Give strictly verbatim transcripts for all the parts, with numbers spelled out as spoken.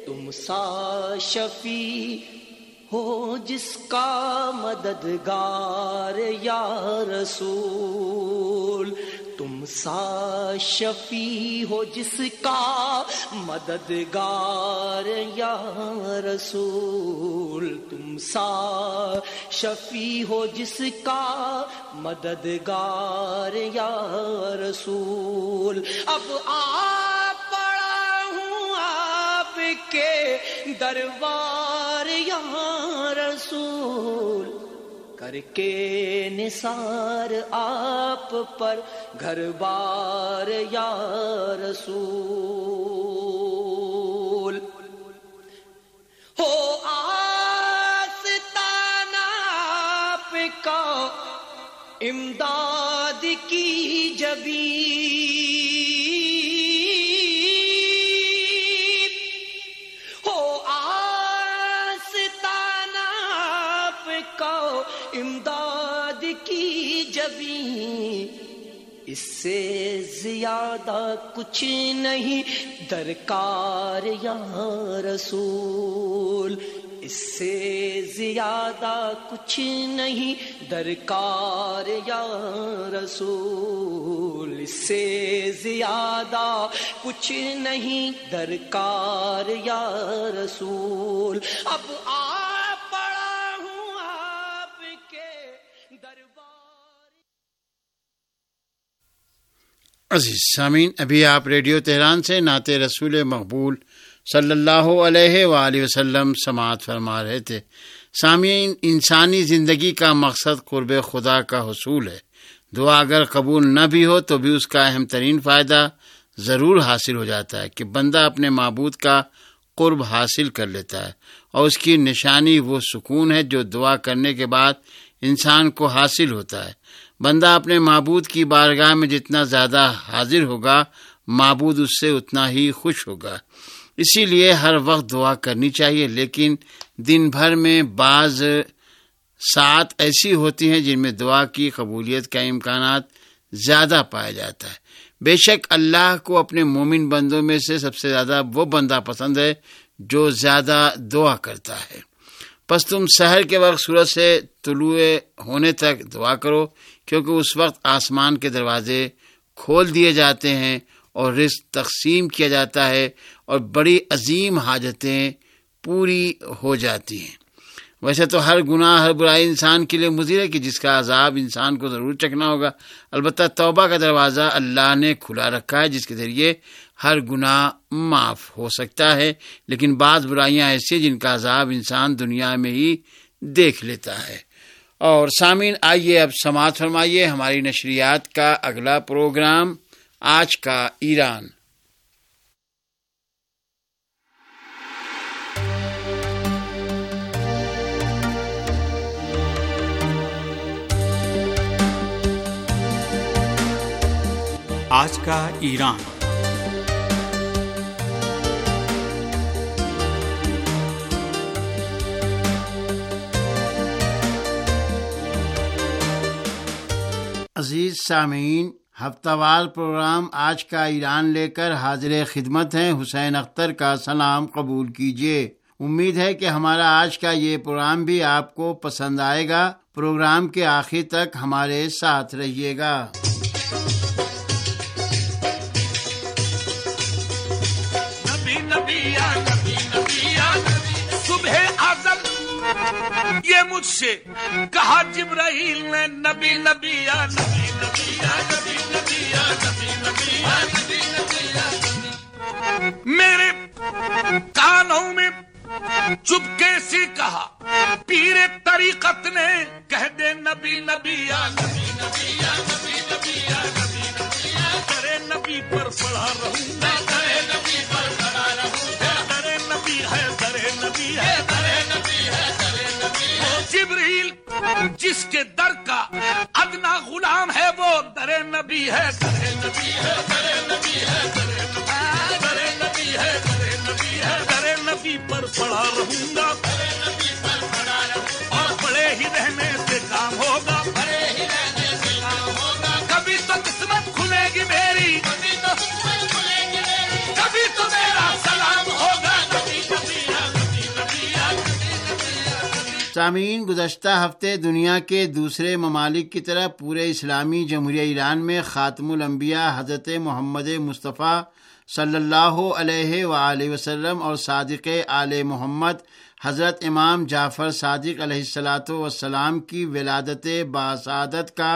تم سا شفیع ہو جس کا مددگار یا رسول، تم سا شفیع ہو جس کا مددگار یا رسول، تم سا شفیع ہو جس کا مددگار یا رسول۔ اب آپ پڑا ہوں آپ کے دربار یا رسول، کر کے نثار آپ پر گھر بار یا رسول۔ ہو آستانہ آپ کا امداد کی جبیں، امداد کی جبیں، اس سے زیادہ کچھ نہیں درکار یا رسول، اس سے زیادہ کچھ نہیں درکار یا رسول، اس سے زیادہ کچھ نہیں درکار یا رسول۔ اب آپ عزیز سامعین، ابھی آپ ریڈیو تہران سے نعت رسول مقبول صلی اللہ علیہ وآلہ وسلم سماعت فرما رہے تھے۔ سامعین، انسانی زندگی کا مقصد قرب خدا کا حصول ہے۔ دعا اگر قبول نہ بھی ہو تو بھی اس کا اہم ترین فائدہ ضرور حاصل ہو جاتا ہے کہ بندہ اپنے معبود کا قرب حاصل کر لیتا ہے، اور اس کی نشانی وہ سکون ہے جو دعا کرنے کے بعد انسان کو حاصل ہوتا ہے۔ بندہ اپنے معبود کی بارگاہ میں جتنا زیادہ حاضر ہوگا، معبود اس سے اتنا ہی خوش ہوگا۔ اسی لیے ہر وقت دعا کرنی چاہیے، لیکن دن بھر میں بعض ساعت ایسی ہوتی ہیں جن میں دعا کی قبولیت کا امکانات زیادہ پایا جاتا ہے۔ بے شک اللہ کو اپنے مومن بندوں میں سے سب سے زیادہ وہ بندہ پسند ہے جو زیادہ دعا کرتا ہے۔ پس تم سحر کے وقت سورج سے طلوع ہونے تک دعا کرو، کیونکہ اس وقت آسمان کے دروازے کھول دیے جاتے ہیں اور رزق تقسیم کیا جاتا ہے اور بڑی عظیم حاجتیں پوری ہو جاتی ہیں۔ ویسے تو ہر گناہ، ہر برائی انسان کے لیے مضر ہے کہ جس کا عذاب انسان کو ضرور چکھنا ہوگا، البتہ توبہ کا دروازہ اللہ نے کھلا رکھا ہے جس کے ذریعے ہر گناہ معاف ہو سکتا ہے، لیکن بعض برائیاں ایسی ہیں جن کا عذاب انسان دنیا میں ہی دیکھ لیتا ہے۔ اور سامعین، آئیے اب سماعت فرمائیے ہماری نشریات کا اگلا پروگرام، آج کا ایران۔ آج کا ایران۔ عزیز سامعین، ہفتہ وار پروگرام آج کا ایران لے کر حاضر خدمت ہیں۔ حسین اختر کا سلام قبول کیجیے۔ امید ہے کہ ہمارا آج کا یہ پروگرام بھی آپ کو پسند آئے گا۔ پروگرام کے آخر تک ہمارے ساتھ رہیے گا۔ یہ مجھ سے کہا جبرائیل نے، نبی نبی یا نبی نبی یا نبی نبی یا نبی نبی یا نبی نبی یا نبی، میرے کانوں میں چپکے سے کہا پیر طریقت نے، کہہ دے نبی نبی یا نبی نبی یا نبی نبی یا نبی نبی یا، درے نبی پر پڑا رہوں گا، درے نبی پر پڑا رہوں گا، درے نبی ہے، درے نبی ہے، درے نبی ہے، درے نبی ہے۔ جبریل جس کے در کا ادنا غلام ہے وہ درے نبی ہے، درے نبی ہے، درے نبی ہے، درے نبی ہے، درے نبی ہے، درے نبی ہے، درے نبی پر پڑا رہوں گا، درے نبی پر پڑا رہوں گا، اور پڑے ہی رہنے سے کام ہوگا، پڑے ہی رہنے سے کام ہوگا، کبھی تو قسمت کھلے گی میری، کبھی تو قسمت کھلے گی میری، کبھی تو میرا سلام ہوگا، کبھی تو سامعین، گزشتہ ہفتے دنیا کے دوسرے ممالک کی طرح پورے اسلامی جمہوریہ ایران میں خاتم الانبیاء حضرت محمد مصطفیٰ صلی اللہ علیہ وآلہ وسلم اور صادق آل محمد حضرت امام جعفر صادق علیہ الصلاۃ والسلام کی ولادت باسعادت کا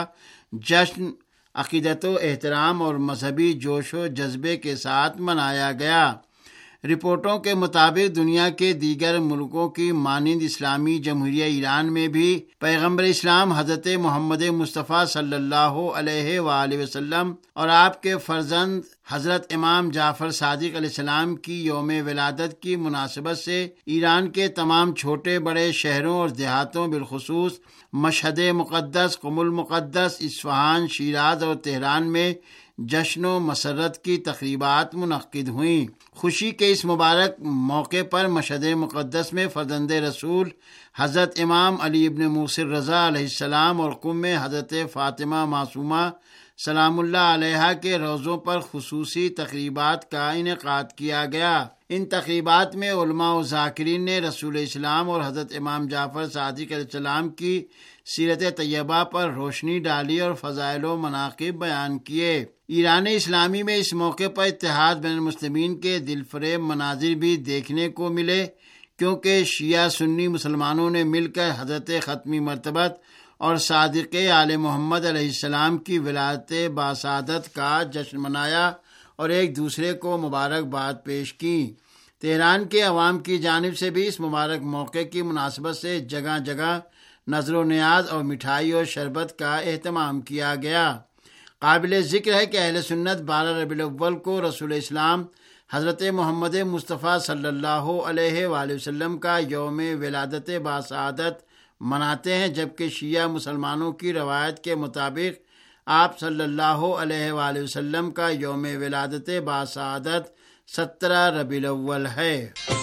جشن عقیدت و احترام اور مذہبی جوش و جذبے کے ساتھ منایا گیا۔ رپورٹوں کے مطابق دنیا کے دیگر ملکوں کی مانند اسلامی جمہوریہ ایران میں بھی پیغمبر اسلام حضرت محمد مصطفیٰ صلی اللہ علیہ وآلہ وسلم اور آپ کے فرزند حضرت امام جعفر صادق علیہ السلام کی یوم ولادت کی مناسبت سے ایران کے تمام چھوٹے بڑے شہروں اور دیہاتوں بالخصوص مشہد مقدس، قم المقدس، اصفہان، شیراز اور تہران میں جشن و مسرت کی تقریبات منعقد ہوئیں۔ خوشی کے اس مبارک موقع پر مشہد مقدس میں فرزند رسول حضرت امام علی ابن موسی رضا علیہ السلام اور قم میں حضرت فاطمہ معصومہ سلام اللہ علیہا کے روضوں پر خصوصی تقریبات کا انعقاد کیا گیا۔ ان تقریبات میں علماء و ذاکرین نے رسول اسلام اور حضرت امام جعفر صادق علیہ السلام کی سیرت طیبہ پر روشنی ڈالی اور فضائل و مناقب بیان کیے۔ ایران اسلامی میں اس موقع پر اتحاد بین المسلمین کے دل فریب مناظر بھی دیکھنے کو ملے، کیونکہ شیعہ سنی مسلمانوں نے مل کر حضرت ختمی مرتبت اور صادق آل محمد علیہ السلام کی ولادت باسعادت کا جشن منایا اور ایک دوسرے کو مبارکباد پیش کی۔ تہران کے عوام کی جانب سے بھی اس مبارک موقع کی مناسبت سے جگہ جگہ نظر و نیاز اور مٹھائی اور شربت کا اہتمام کیا گیا۔ قابل ذکر ہے کہ اہل سنت بارہ ربیع الاول کو رسول اسلام حضرت محمد مصطفیٰ صلی اللہ علیہ وآلہ وسلم کا یوم ولادت باسعادت مناتے ہیں، جبکہ شیعہ مسلمانوں کی روایت کے مطابق آپ صلی اللہ علیہ وآلہ وسلم کا یوم ولادت باسعادت سترہ ربیع الاول ہے۔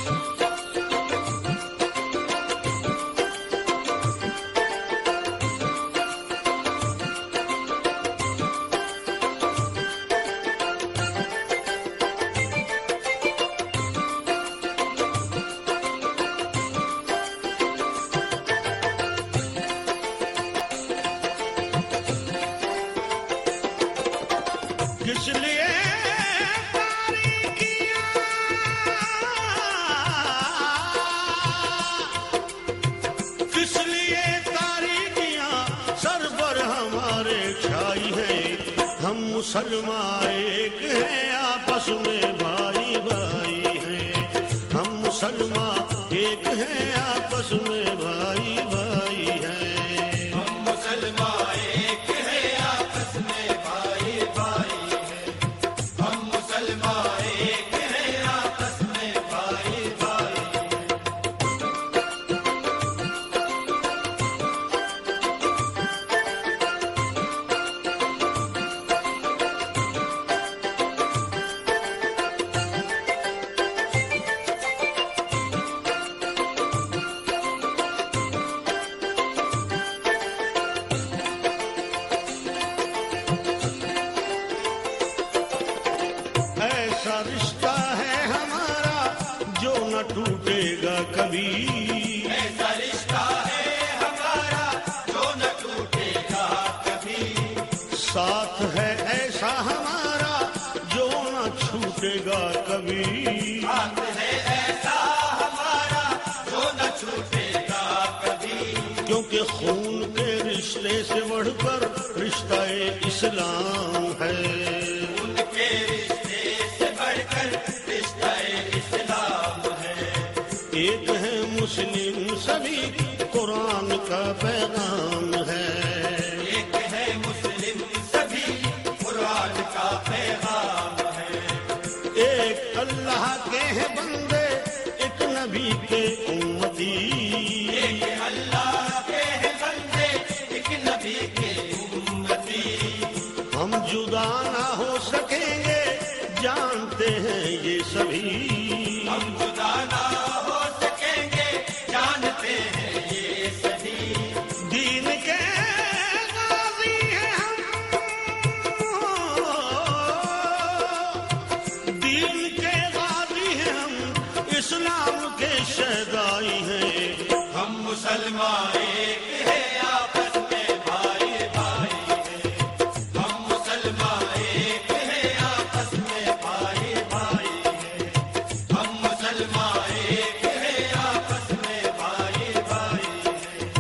کس لیے کس لیے تاریکیاں سر پر ہمارے چھائی ہیں، ہم مسلمان ایک ہیں آپس میں بھائی بھائی ہیں، ہم مسلمان ایک ہیں آپس میں بھائی بھائی ہیں، ہم مسلمان ایک ہیں آپس میں بھائی بھائی ہیں، ہم مسلمان ایک ہیں آپس میں بھائی بھائی ہیں۔ ایسا رشتہ ہے ہمارا جو نہ ٹوٹے گا کبھی، ایسا رشتہ ہے ہمارا جو نہ ٹوٹے گا کبھی، ساتھ ہے ایسا ہمارا جو نہ چھوٹے گا کبھی، ساتھ ہے ایسا ہمارا جو نہ چھوٹے گا کبھی، کیونکہ خون کے رشتے سے بڑھ کر رشتہ اسلام ہے، ان کے رشتے سے بڑھ کر رشتہ اسلام ہے، ایک ہے مسلم سبھی قرآن کا پیغام ہے، ایک ہے مسلم سبھی قرآن کا پیغام ہے، ایک اللہ کے ہیں بندے ایک نبی کے امتی، ایک اللہ کے ہیں بندے ایک نبی کے امتی، ہم جدا نہ ہو سکیں گے جانتے ہیں یہ سبھی، ہم جدا نہ ہو سکیں گے جانتے ہیں یہ سبھی، دین کے غازی ہیں ہم، دین کے غازی ہیں ہم، اسلام کے شہدائی ہیں ہم مسلمان ایک ہے آپس میں بھائی بھائی ہے، ہم مسلمان ایک ہے آپس میں بھائی بھائی ہے، ہم مسلمان ایک ہے آپس میں بھائی بھائی ہے،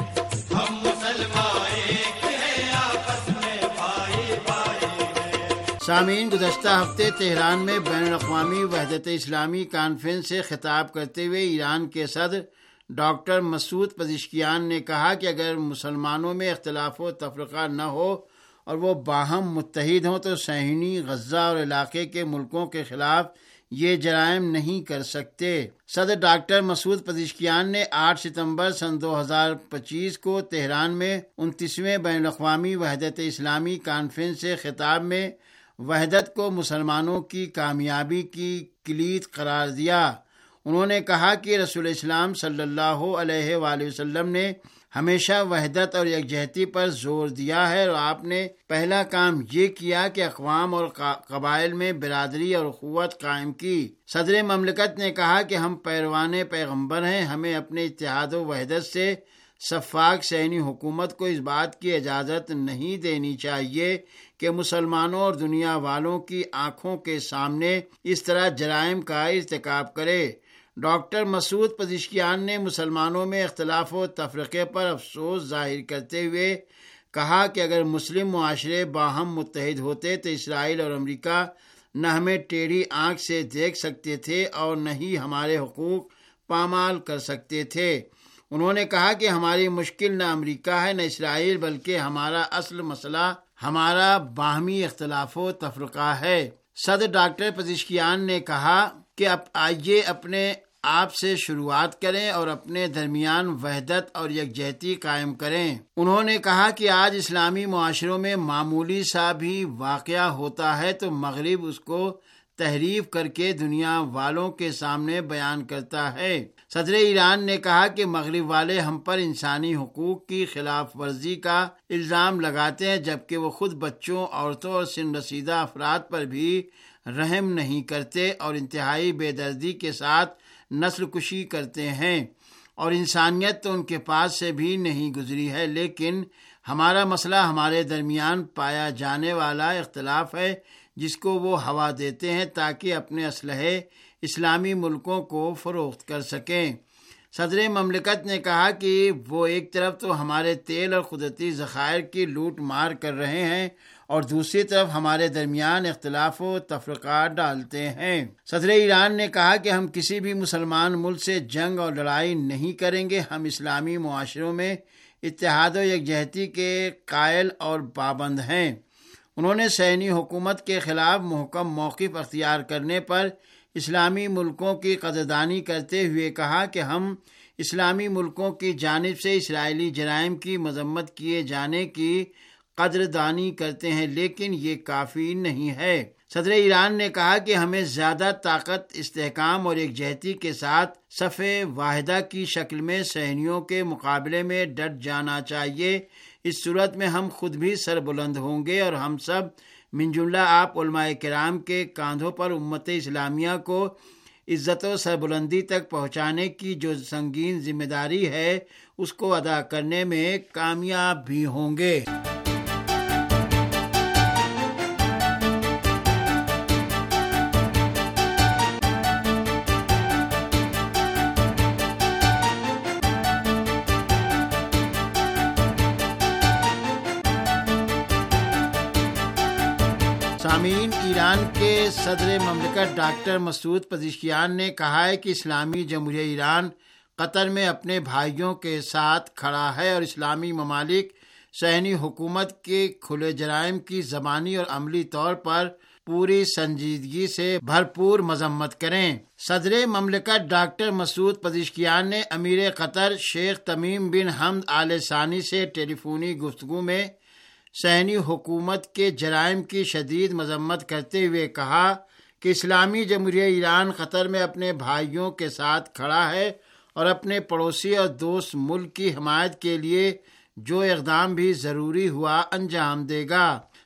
ہم مسلمان ایک ہے آپس میں بھائی بھائی ہے۔ سامعین، گزشتہ ہفتے تہران میں بین الاقوامی وحدت اسلامی کانفرنس سے خطاب کرتے ہوئے ایران کے صدر ڈاکٹر مسعود پزشکیان نے کہا کہ اگر مسلمانوں میں اختلاف و تفرقہ نہ ہو اور وہ باہم متحد ہوں تو صہیونی غزہ اور علاقے کے ملکوں کے خلاف یہ جرائم نہیں کر سکتے۔ صدر ڈاکٹر مسعود پزشکیان نے آٹھ ستمبر سن دو ہزار پچیس کو تہران میں انتیسویں بین الاقوامی وحدت اسلامی کانفرنس سے خطاب میں وحدت کو مسلمانوں کی کامیابی کی کلید قرار دیا۔ انہوں نے کہا کہ رسول اسلام صلی اللہ علیہ وآلہ وسلم نے ہمیشہ وحدت اور یکجہتی پر زور دیا ہے، اور آپ نے پہلا کام یہ کیا کہ اقوام اور قبائل میں برادری اور اخوت قائم کی۔ صدر مملکت نے کہا کہ ہم پیروان پیغمبر ہیں، ہمیں اپنے اتحاد و وحدت سے سفاک صہیونی حکومت کو اس بات کی اجازت نہیں دینی چاہیے کہ مسلمانوں اور دنیا والوں کی آنکھوں کے سامنے اس طرح جرائم کا ارتکاب کرے۔ ڈاکٹر مسعود پزشکیان نے مسلمانوں میں اختلاف و تفرقے پر افسوس ظاہر کرتے ہوئے کہا کہ اگر مسلم معاشرے باہم متحد ہوتے تو اسرائیل اور امریکہ نہ ہمیں ٹیڑھی آنکھ سے دیکھ سکتے تھے اور نہ ہی ہمارے حقوق پامال کر سکتے تھے۔ انہوں نے کہا کہ ہماری مشکل نہ امریکہ ہے نہ اسرائیل، بلکہ ہمارا اصل مسئلہ ہمارا باہمی اختلاف و تفرقہ ہے۔ صدر ڈاکٹر پزشکیان نے کہا کہ اب آئیے اپنے آپ سے شروعات کریں اور اپنے درمیان وحدت اور یکجہتی قائم کریں۔ انہوں نے کہا کہ آج اسلامی معاشروں میں معمولی سا بھی واقعہ ہوتا ہے تو مغرب اس کو تحریف کر کے دنیا والوں کے سامنے بیان کرتا ہے۔ صدر ایران نے کہا کہ مغرب والے ہم پر انسانی حقوق کی خلاف ورزی کا الزام لگاتے ہیں، جبکہ وہ خود بچوں، عورتوں اور سن رسیدہ افراد پر بھی رحم نہیں کرتے اور انتہائی بے دردی کے ساتھ نسل کشی کرتے ہیں، اور انسانیت تو ان کے پاس سے بھی نہیں گزری ہے۔ لیکن ہمارا مسئلہ ہمارے درمیان پایا جانے والا اختلاف ہے جس کو وہ ہوا دیتے ہیں تاکہ اپنے اسلحے اسلامی ملکوں کو فروخت کر سکیں۔ صدر مملکت نے کہا کہ وہ ایک طرف تو ہمارے تیل اور قدرتی ذخائر کی لوٹ مار کر رہے ہیں اور دوسری طرف ہمارے درمیان اختلاف و تفرقات ڈالتے ہیں۔ صدر ایران نے کہا کہ ہم کسی بھی مسلمان ملک سے جنگ اور لڑائی نہیں کریں گے، ہم اسلامی معاشروں میں اتحاد و یکجہتی کے قائل اور پابند ہیں۔ انہوں نے صہیونی حکومت کے خلاف محکم موقف اختیار کرنے پر اسلامی ملکوں کی قدردانی کرتے ہوئے کہا کہ ہم اسلامی ملکوں کی جانب سے اسرائیلی جرائم کی مذمت کیے جانے کی قدردانی کرتے ہیں، لیکن یہ کافی نہیں ہے۔ صدر ایران نے کہا کہ ہمیں زیادہ طاقت، استحکام اور یکجہتی کے ساتھ صف واحدہ کی شکل میں صہیونیوں کے مقابلے میں ڈٹ جانا چاہیے۔ اس صورت میں ہم خود بھی سربلند ہوں گے اور ہم سب من جملہ آپ علماء کرام کے کاندھوں پر امت اسلامیہ کو عزت و سربلندی تک پہنچانے کی جو سنگین ذمہ داری ہے اس کو ادا کرنے میں کامیاب بھی ہوں گے۔ سامعین، ایران کے صدر مملکت ڈاکٹر مسعود پزشکیان نے کہا ہے کہ اسلامی جمہوریہ ایران قطر میں اپنے بھائیوں کے ساتھ کھڑا ہے اور اسلامی ممالک صہیونی حکومت کے کھلے جرائم کی زبانی اور عملی طور پر پوری سنجیدگی سے بھرپور مذمت کریں۔ صدر مملکت ڈاکٹر مسعود پزشکیان نے امیر قطر شیخ تمیم بن حمد آل ثانی سے ٹیلی فونی گفتگو میں صہیونی حکومت کے جرائم کی شدید مذمت کرتے ہوئے کہا کہ اسلامی جمہوریہ ایران قطر میں اپنے بھائیوں کے ساتھ کھڑا ہے اور اپنے پڑوسی اور دوست ملک کی حمایت کے لیے جو اقدام بھی ضروری ہوا انجام دے گا۔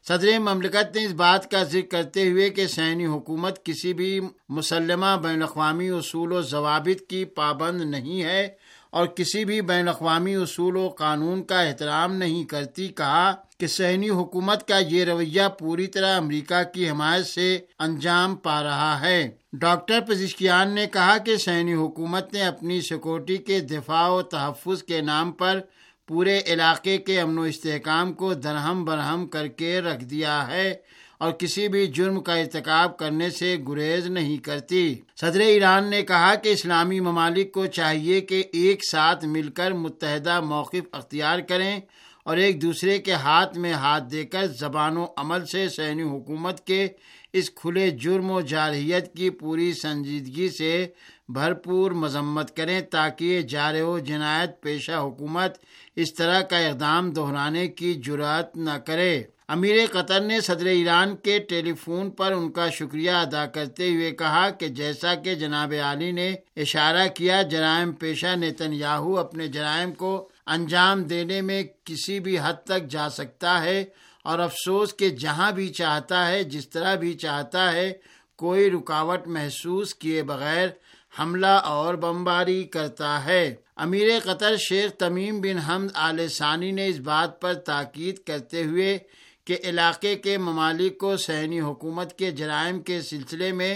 صدر مملکت نے اس بات کا ذکر کرتے ہوئے کہ صہیونی حکومت کسی بھی مسلمہ بین الاقوامی اصول و ضوابط کی پابند نہیں ہے اور کسی بھی بین الاقوامی اصول و قانون کا احترام نہیں کرتی، کہا کہ صہیونی حکومت کا یہ رویہ پوری طرح امریکہ کی حمایت سے انجام پا رہا ہے۔ ڈاکٹر پزشکیان نے کہا کہ صہیونی حکومت نے اپنی سیکورٹی کے دفاع و تحفظ کے نام پر پورے علاقے کے امن و استحکام کو درہم برہم کر کے رکھ دیا ہے اور کسی بھی جرم کا ارتکاب کرنے سے گریز نہیں کرتی۔ صدر ایران نے کہا کہ اسلامی ممالک کو چاہیے کہ ایک ساتھ مل کر متحدہ موقف اختیار کریں اور ایک دوسرے کے ہاتھ میں ہاتھ دے کر زبان و عمل سے صہیونی حکومت کے اس کھلے جرم و جارحیت کی پوری سنجیدگی سے بھرپور مذمت کریں تاکہ یہ جارح و جنایت پیشہ حکومت اس طرح کا اقدام دہرانے کی جرأت نہ کرے۔ امیر قطر نے صدر ایران کے ٹیلی فون پر ان کا شکریہ ادا کرتے ہوئے کہا کہ جیسا کہ جناب عالی نے اشارہ کیا، جرائم پیشہ نیتن یاہو اپنے جرائم کو انجام دینے میں کسی بھی حد تک جا سکتا ہے اور افسوس کہ جہاں بھی چاہتا ہے، جس طرح بھی چاہتا ہے، کوئی رکاوٹ محسوس کیے بغیر حملہ اور بمباری کرتا ہے۔ امیر قطر شیخ تمیم بن حمد آل ثانی نے اس بات پر تاکید کرتے ہوئے کہ علاقے کے ممالک کو صہیونی حکومت کے جرائم کے سلسلے میں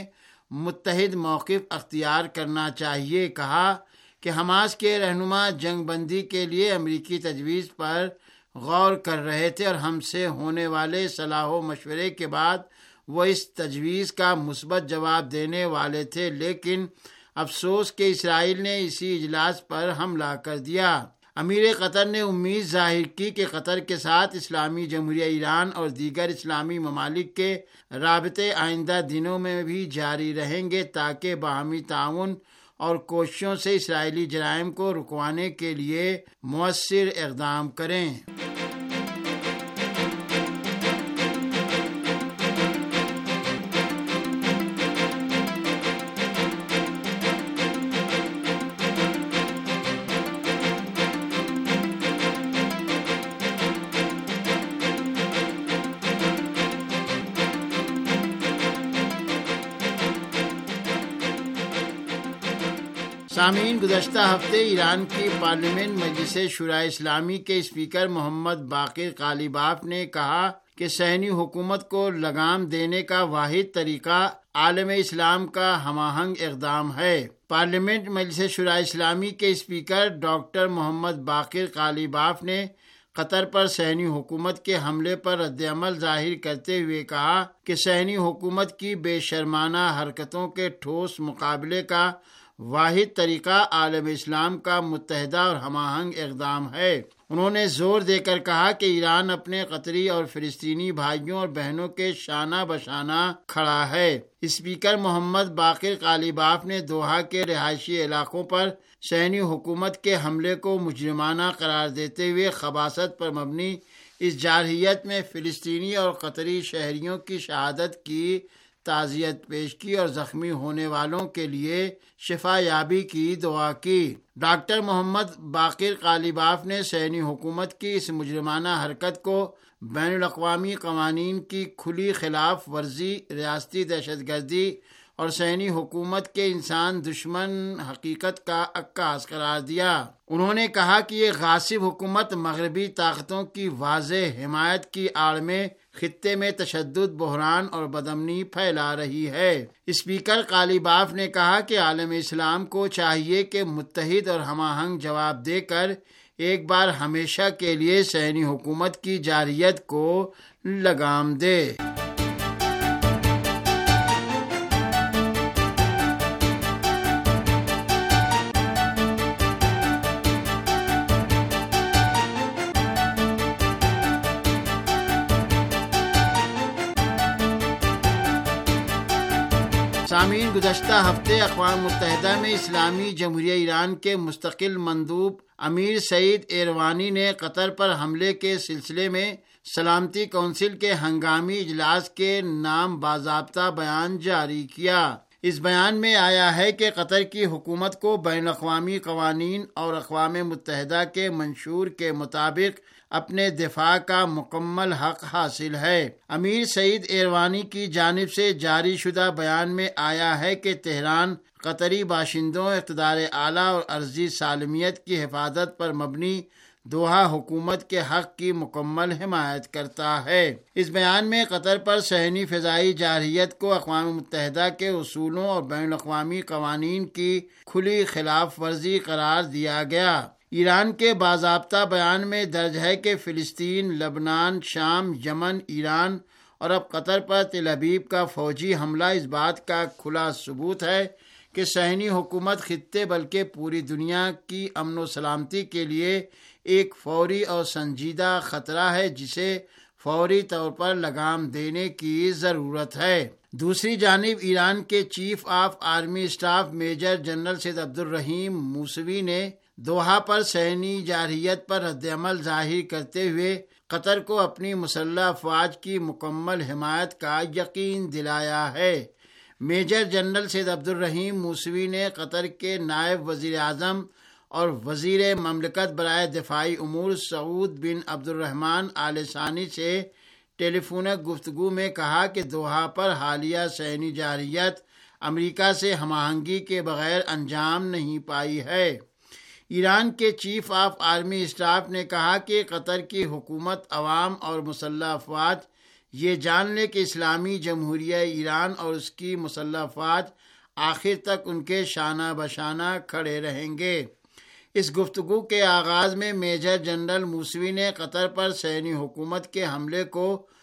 متحد موقف اختیار کرنا چاہیے، کہا کہ حماس کے رہنما جنگ بندی کے لیے امریکی تجویز پر غور کر رہے تھے اور ہم سے ہونے والے صلاح و مشورے کے بعد وہ اس تجویز کا مثبت جواب دینے والے تھے، لیکن افسوس کہ اسرائیل نے اسی اجلاس پر حملہ کر دیا۔ امیر قطر نے امید ظاہر کی کہ قطر کے ساتھ اسلامی جمہوریہ ایران اور دیگر اسلامی ممالک کے رابطے آئندہ دنوں میں بھی جاری رہیں گے تاکہ باہمی تعاون اور کوششوں سے اسرائیلی جرائم کو رکوانے کے لیے مؤثر اقدام کریں۔ سامعین، گزشتہ ہفتے ایران کی پارلیمنٹ مجلس شورائے اسلامی کے اسپیکر محمد باقر قالیباف نے کہا کہ صہیونی حکومت کو لگام دینے کا واحد طریقہ عالم اسلام کا ہم آہنگ اقدام ہے۔ پارلیمنٹ مجلس شورائے اسلامی کے speaker doctor Mohammad Baqer Qalibaf نے قطر پر صہیونی حکومت کے حملے پر رد عمل ظاہر کرتے ہوئے کہا کہ صہیونی حکومت کی بے شرمانہ حرکتوں کے ٹھوس مقابلے کا واحد طریقہ عالم اسلام کا متحدہ اور ہم آہنگ اقدام ہے۔ انہوں نے زور دے کر کہا کہ ایران اپنے قطری اور فلسطینی بھائیوں اور بہنوں کے شانہ بشانہ کھڑا ہے۔ اسپیکر محمد باقر قالیباف نے دوحہ کے رہائشی علاقوں پر صہیونی حکومت کے حملے کو مجرمانہ قرار دیتے ہوئے خباثت پر مبنی اس جارحیت میں فلسطینی اور قطری شہریوں کی شہادت کی تعزیت پیش کی اور زخمی ہونے والوں کے لیے شفا یابی کی دعا کی۔ ڈاکٹر محمد باقر قالیباف نے صہیونی حکومت کی اس مجرمانہ حرکت کو بین الاقوامی قوانین کی کھلی خلاف ورزی، ریاستی دہشت گردی اور صہیونی حکومت کے انسان دشمن حقیقت کا عکاس قرار دیا۔ انہوں نے کہا کہ یہ غاصب حکومت مغربی طاقتوں کی واضح حمایت کی آڑ میں خطے میں تشدد، بحران اور بدامنی پھیلا رہی ہے۔ اسپیکر قالیباف نے کہا کہ عالم اسلام کو چاہیے کہ متحد اور ہم آہنگ جواب دے کر ایک بار ہمیشہ کے لیے صہیونی حکومت کی جارحیت کو لگام دے۔ سامعین، گزشتہ ہفتے اقوام متحدہ میں اسلامی جمہوریہ ایران کے مستقل مندوب امیر سعید ایروانی نے قطر پر حملے کے سلسلے میں سلامتی کونسل کے ہنگامی اجلاس کے نام باضابطہ بیان جاری کیا۔ اس بیان میں آیا ہے کہ قطر کی حکومت کو بین الاقوامی قوانین اور اقوام متحدہ کے منشور کے مطابق اپنے دفاع کا مکمل حق حاصل ہے۔ امیر سعید ایروانی کی جانب سے جاری شدہ بیان میں آیا ہے کہ تہران قطری باشندوں، اقتدار اعلیٰ اور عرضی سالمیت کی حفاظت پر مبنی دوحہ حکومت کے حق کی مکمل حمایت کرتا ہے۔ اس بیان میں قطر پر صہیونی فضائی جارحیت کو اقوام متحدہ کے اصولوں اور بین الاقوامی قوانین کی کھلی خلاف ورزی قرار دیا گیا۔ ایران کے باضابطہ بیان میں درج ہے کہ فلسطین، لبنان، شام، یمن، ایران اور اب قطر پر تل ابیب کا فوجی حملہ اس بات کا کھلا ثبوت ہے کہ صہیونی حکومت خطے بلکہ پوری دنیا کی امن و سلامتی کے لیے ایک فوری اور سنجیدہ خطرہ ہے جسے فوری طور پر لگام دینے کی ضرورت ہے۔ دوسری جانب ایران کے chief of army staff major general Sayyid Abdolrahim Mousavi نے دوحہ پر صہیونی جارحیت پر رد عمل ظاہر کرتے ہوئے قطر کو اپنی مسلح افواج کی مکمل حمایت کا یقین دلایا ہے۔ Major general Sayyid Abdolrahim Mousavi نے قطر کے نائب وزیر اعظم اور وزیر مملکت برائے دفاعی امور سعود بن عبدالرحمن آل ثانی سے ٹیلی فونک گفتگو میں کہا کہ دوحہ پر حالیہ صہیونی جارحیت امریکہ سے ہم آہنگی کے بغیر انجام نہیں پائی ہے۔ ایران کے چیف آف آرمی اسٹاف نے کہا کہ قطر کی حکومت، عوام اور مسلح افواج یہ جان لے کہ اسلامی جمہوریہ ایران اور اس کی مسلح افواج آخر تک ان کے شانہ بشانہ کھڑے رہیں گے۔ اس گفتگو کے آغاز میں میجر جنرل موسوی نے قطر پر صہیونی حکومت کے حملے کو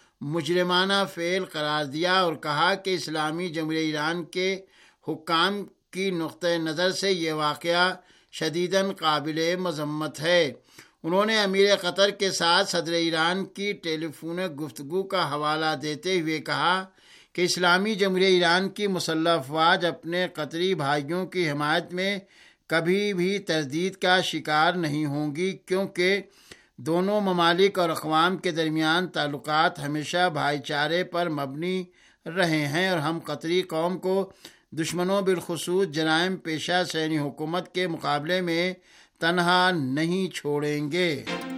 مجرمانہ فعل قرار دیا اور کہا کہ اسلامی جمہوریہ ایران کے حکام کی نقطۂ نظر سے یہ واقعہ شدیداً قابل مذمت ہے۔ انہوں نے امیر قطر کے ساتھ صدر ایران کی ٹیلی فونک گفتگو کا حوالہ دیتے ہوئے کہا کہ اسلامی جمہوریہ ایران کی مسلح افواج اپنے قطری بھائیوں کی حمایت میں کبھی بھی تردید کا شکار نہیں ہوں گی، کیونکہ دونوں ممالک اور اقوام کے درمیان تعلقات ہمیشہ بھائی چارے پر مبنی رہے ہیں اور ہم قطری قوم کو دشمنوں بالخصوص جرائم پیشہ صہیونی حکومت کے مقابلے میں تنہا نہیں چھوڑیں گے۔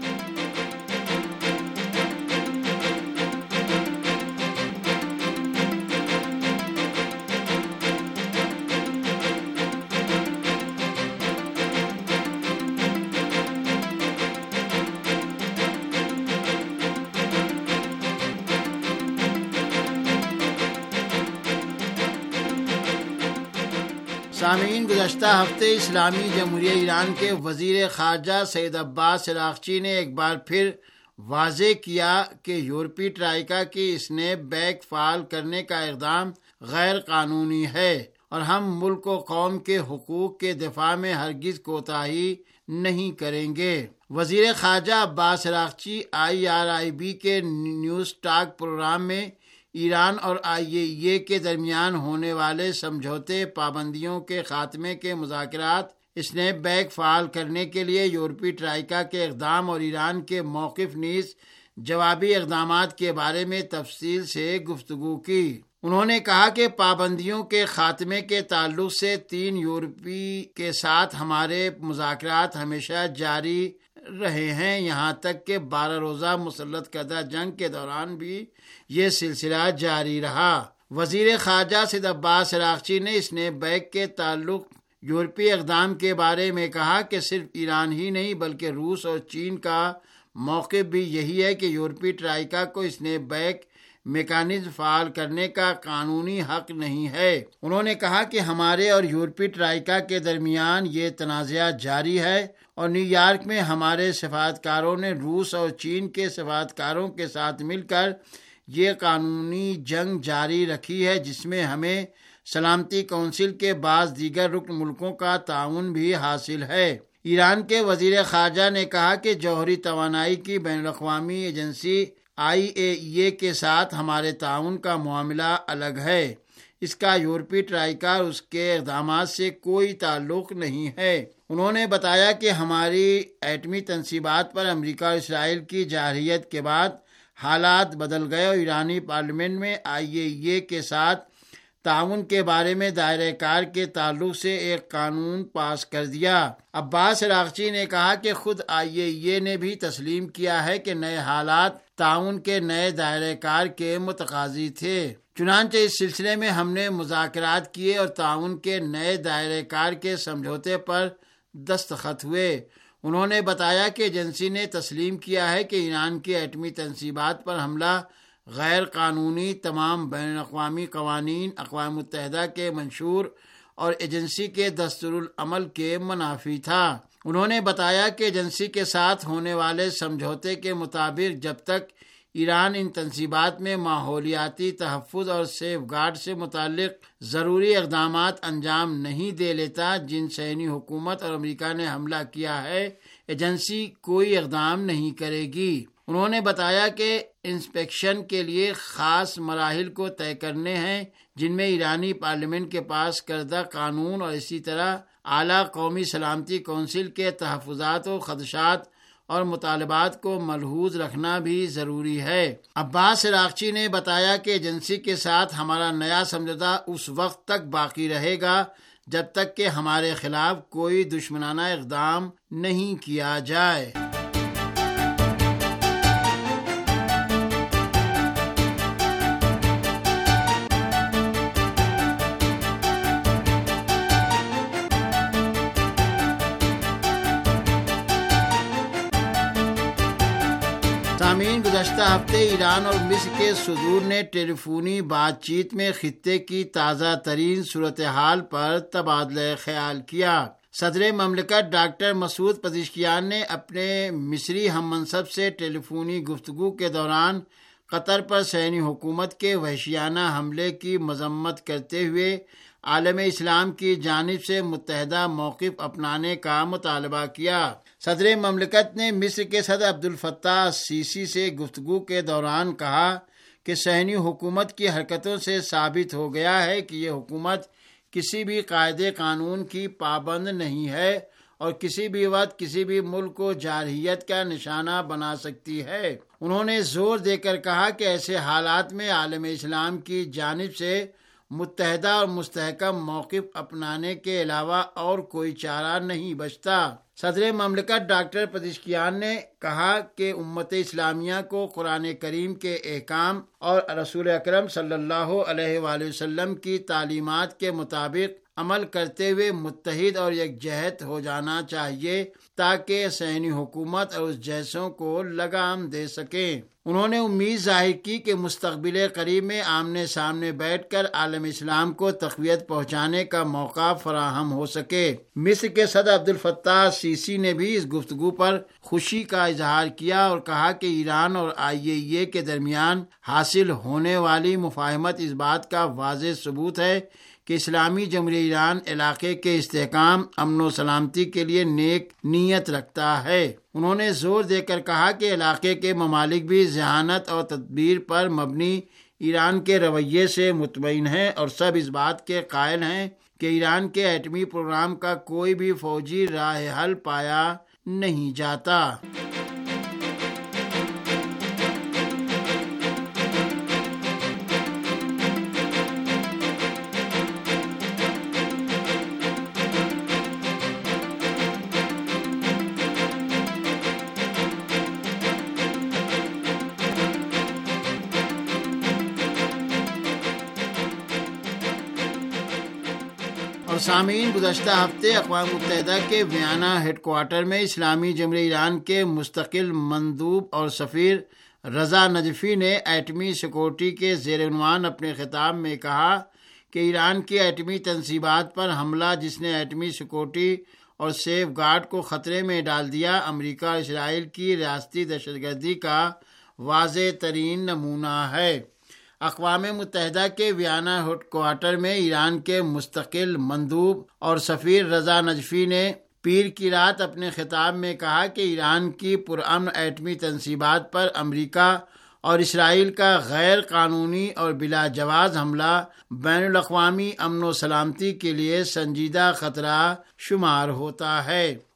سامعین، گزشتہ ہفتے اسلامی جمہوریہ ایران کے وزیر خارجہ سید عباس عراقچی نے ایک بار پھر واضح کیا کہ یورپی ٹرائیکا کی اسنیپ بیک فعال کرنے کا اقدام غیر قانونی ہے اور ہم ملک و قوم کے حقوق کے دفاع میں ہرگز کوتاہی نہیں کریں گے۔ وزیر خارجہ Abbas Araghchi I R I B کے نیوز ٹاک پروگرام میں ایران اور آئی اے ای اے کے درمیان ہونے والے سمجھوتے پابندیوں کے خاتمے کے مذاکرات، اسنیپ بیک فعال کرنے کے لیے یورپی ٹرائیکا کے اقدام اور ایران کے موقف نیز جوابی اقدامات کے بارے میں تفصیل سے گفتگو کی۔ انہوں نے کہا کہ پابندیوں کے خاتمے کے تعلق سے تین یورپی کے ساتھ ہمارے مذاکرات ہمیشہ جاری رہے ہیں، یہاں تک کہ بارہ روزہ مسلط کردہ جنگ کے دوران بھی یہ سلسلہ جاری رہا۔ وزیر خارجہ سید عباس عراقچی نے اسنیپ بیک کے تعلق یورپی اقدام کے بارے میں کہا کہ صرف ایران ہی نہیں بلکہ روس اور چین کا موقف بھی یہی ہے کہ یورپی ٹرائیکا کو اسنیپ بیک میکانزم فعال کرنے کا قانونی حق نہیں ہے۔ انہوں نے کہا کہ ہمارے اور یورپی ٹرائیکا کے درمیان یہ تنازعہ جاری ہے اور نیو یارک میں ہمارے سفارتکاروں نے روس اور چین کے سفارتکاروں کے ساتھ مل کر یہ قانونی جنگ جاری رکھی ہے، جس میں ہمیں سلامتی کونسل کے بعض دیگر رکن ملکوں کا تعاون بھی حاصل ہے۔ ایران کے وزیر خارجہ نے کہا کہ جوہری توانائی کی بین الاقوامی ایجنسی آئی اے ای اے کے ساتھ ہمارے تعاون کا معاملہ الگ ہے، اس کا یورپی ٹرائیکا اور اس کے اقدامات سے کوئی تعلق نہیں ہے۔ انہوں نے بتایا کہ ہماری ایٹمی تنصیبات پر امریکہ اور اسرائیل کی جارحیت کے بعد حالات بدل گئے اور ایرانی پارلیمنٹ میں آئی اے ای اے کے ساتھ تعاون کے بارے میں دائرہ کار کے تعلق سے ایک قانون پاس کر دیا۔ عباس عراقچی نے کہا کہ خود آئی اے ای اے نے بھی تسلیم کیا ہے کہ نئے حالات تعاون کے نئے دائرہ کار کے متقاضی تھے۔ چنانچہ اس سلسلے میں ہم نے مذاکرات کیے اور تعاون کے نئے دائرہ کار کے سمجھوتے پر دستخط ہوئے۔ انہوں نے بتایا کہ ایجنسی نے تسلیم کیا ہے کہ ایران کی ایٹمی تنصیبات پر حملہ غیر قانونی تمام بین الاقوامی قوانین، اقوام متحدہ کے منشور اور ایجنسی کے دستورالعمل کے منافی تھا۔ انہوں نے بتایا کہ ایجنسی کے ساتھ ہونے والے سمجھوتے کے مطابق جب تک ایران ان تنصیبات میں ماحولیاتی تحفظ اور سیف گارڈ سے متعلق ضروری اقدامات انجام نہیں دے لیتا جن صہیونی حکومت اور امریکہ نے حملہ کیا ہے، ایجنسی کوئی اقدام نہیں کرے گی۔ انہوں نے بتایا کہ انسپیکشن کے لیے خاص مراحل کو طے کرنے ہیں جن میں ایرانی پارلیمنٹ کے پاس کردہ قانون اور اسی طرح اعلیٰ قومی سلامتی کونسل کے تحفظات و خدشات اور مطالبات کو ملحوظ رکھنا بھی ضروری ہے۔ عباس عراقچی نے بتایا کہ ایجنسی کے ساتھ ہمارا نیا سمجھوتہ اس وقت تک باقی رہے گا جب تک کہ ہمارے خلاف کوئی دشمنانہ اقدام نہیں کیا جائے۔ سامعین، گزشتہ ہفتے ایران اور مصر کے صدور نے ٹیلی فونی بات چیت میں خطے کی تازہ ترین صورتحال پر تبادلہ خیال کیا۔ صدر مملکت ڈاکٹر مسعود پزشکیان نے اپنے مصری ہم منصب سے ٹیلی فونی گفتگو کے دوران قطر پر صہیونی حکومت کے وحشیانہ حملے کی مذمت کرتے ہوئے عالم اسلام کی جانب سے متحدہ موقف اپنانے کا مطالبہ کیا۔ صدر مملکت نے مصر کے صدر عبدالفتاح السیسی سے گفتگو کے دوران کہا کہ صہیونی حکومت کی حرکتوں سے ثابت ہو گیا ہے کہ یہ حکومت کسی بھی قاعدے قانون کی پابند نہیں ہے اور کسی بھی وقت کسی بھی ملک کو جارحیت کا نشانہ بنا سکتی ہے۔ انہوں نے زور دے کر کہا کہ ایسے حالات میں عالم اسلام کی جانب سے متحدہ اور مستحکم موقف اپنانے کے علاوہ اور کوئی چارہ نہیں بچتا۔ صدر مملکت ڈاکٹر پزشکیان نے کہا کہ امت اسلامیہ کو قرآن کریم کے احکام اور رسول اکرم صلی اللہ علیہ وآلہ وسلم کی تعلیمات کے مطابق عمل کرتے ہوئے متحد اور یکجہت ہو جانا چاہیے تاکہ صہیونی حکومت اور اس جیسوں کو لگام دے سکیں۔ انہوں نے امید ظاہر کی کہ مستقبل قریب میں آمنے سامنے بیٹھ کر عالم اسلام کو تقویت پہنچانے کا موقع فراہم ہو سکے۔ مصر کے صدر عبدالفتاح السیسی نے بھی اس گفتگو پر خوشی کا اظہار کیا اور کہا کہ ایران اور آئی اے ای اے کے درمیان حاصل ہونے والی مفاہمت اس بات کا واضح ثبوت ہے کہ اسلامی جمہوریہ ایران علاقے کے استحکام، امن و سلامتی کے لیے نیک نیت رکھتا ہے۔ انہوں نے زور دے کر کہا کہ علاقے کے ممالک بھی ذہانت اور تدبیر پر مبنی ایران کے رویے سے مطمئن ہیں اور سب اس بات کے قائل ہیں کہ ایران کے ایٹمی پروگرام کا کوئی بھی فوجی راہ حل پایا نہیں جاتا۔ سامعین، گزشتہ ہفتے اقوام متحدہ کے ویانا ہیڈ کوارٹر میں اسلامی جمہوریہ ایران کے مستقل مندوب اور سفیر رضا نجفی نے ایٹمی سیکورٹی کے زیر عنوان اپنے خطاب میں کہا کہ ایران کی ایٹمی تنصیبات پر حملہ جس نے ایٹمی سیکورٹی اور سیف گارڈ کو خطرے میں ڈال دیا، امریکہ اور اسرائیل کی ریاستی دہشت گردی کا واضح ترین نمونہ ہے۔ اقوام متحدہ کے ویانا ہیڈ کوارٹر میں ایران کے مستقل مندوب اور سفیر رضا نجفی نے پیر کی رات اپنے خطاب میں کہا کہ ایران کی پرامن ایٹمی تنصیبات پر امریکہ اور اسرائیل کا غیر قانونی اور بلا جواز حملہ بین الاقوامی امن و سلامتی کے لیے سنجیدہ خطرہ شمار ہوتا ہے۔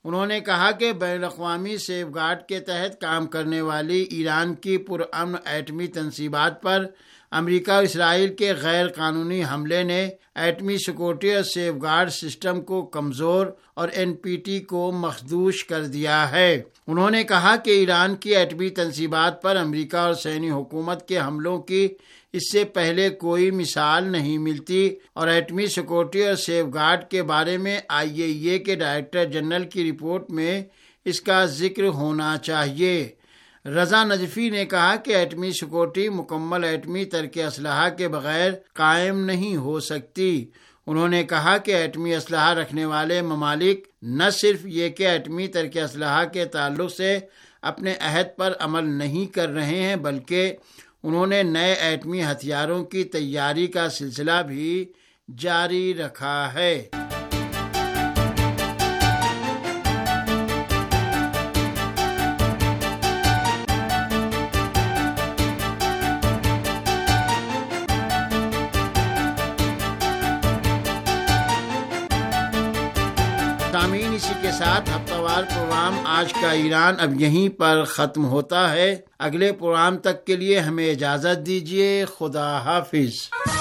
انہوں نے کہا کہ بین الاقوامی سیف گارڈ کے تحت کام کرنے والی ایران کی پرامن ایٹمی تنصیبات پر امریکہ اور اسرائیل کے غیر قانونی حملے نے ایٹمی سیکورٹی اور سیف گارڈ سسٹم کو کمزور اور این پی ٹی کو مخدوش کر دیا ہے۔ انہوں نے کہا کہ ایران کی ایٹمی تنصیبات پر امریکہ اور صہیونی حکومت کے حملوں کی اس سے پہلے کوئی مثال نہیں ملتی اور ایٹمی سیکورٹی اور سیف گارڈ کے بارے میں آئی اے ای اے کے ڈائریکٹر جنرل کی رپورٹ میں اس کا ذکر ہونا چاہیے۔ رضا نجفی نے کہا کہ ایٹمی سیکورٹی مکمل ایٹمی ترک اسلحہ کے بغیر قائم نہیں ہو سکتی۔ انہوں نے کہا کہ ایٹمی اسلحہ رکھنے والے ممالک نہ صرف یہ کہ ایٹمی ترک اسلحہ کے تعلق سے اپنے عہد پر عمل نہیں کر رہے ہیں بلکہ انہوں نے نئے ایٹمی ہتھیاروں کی تیاری کا سلسلہ بھی جاری رکھا ہے۔ سامعین، اسی کے ساتھ ہفتہ وار پروگرام آج کا ایران اب یہیں پر ختم ہوتا ہے۔ اگلے پروگرام تک کے لیے ہمیں اجازت دیجیے۔ خدا حافظ۔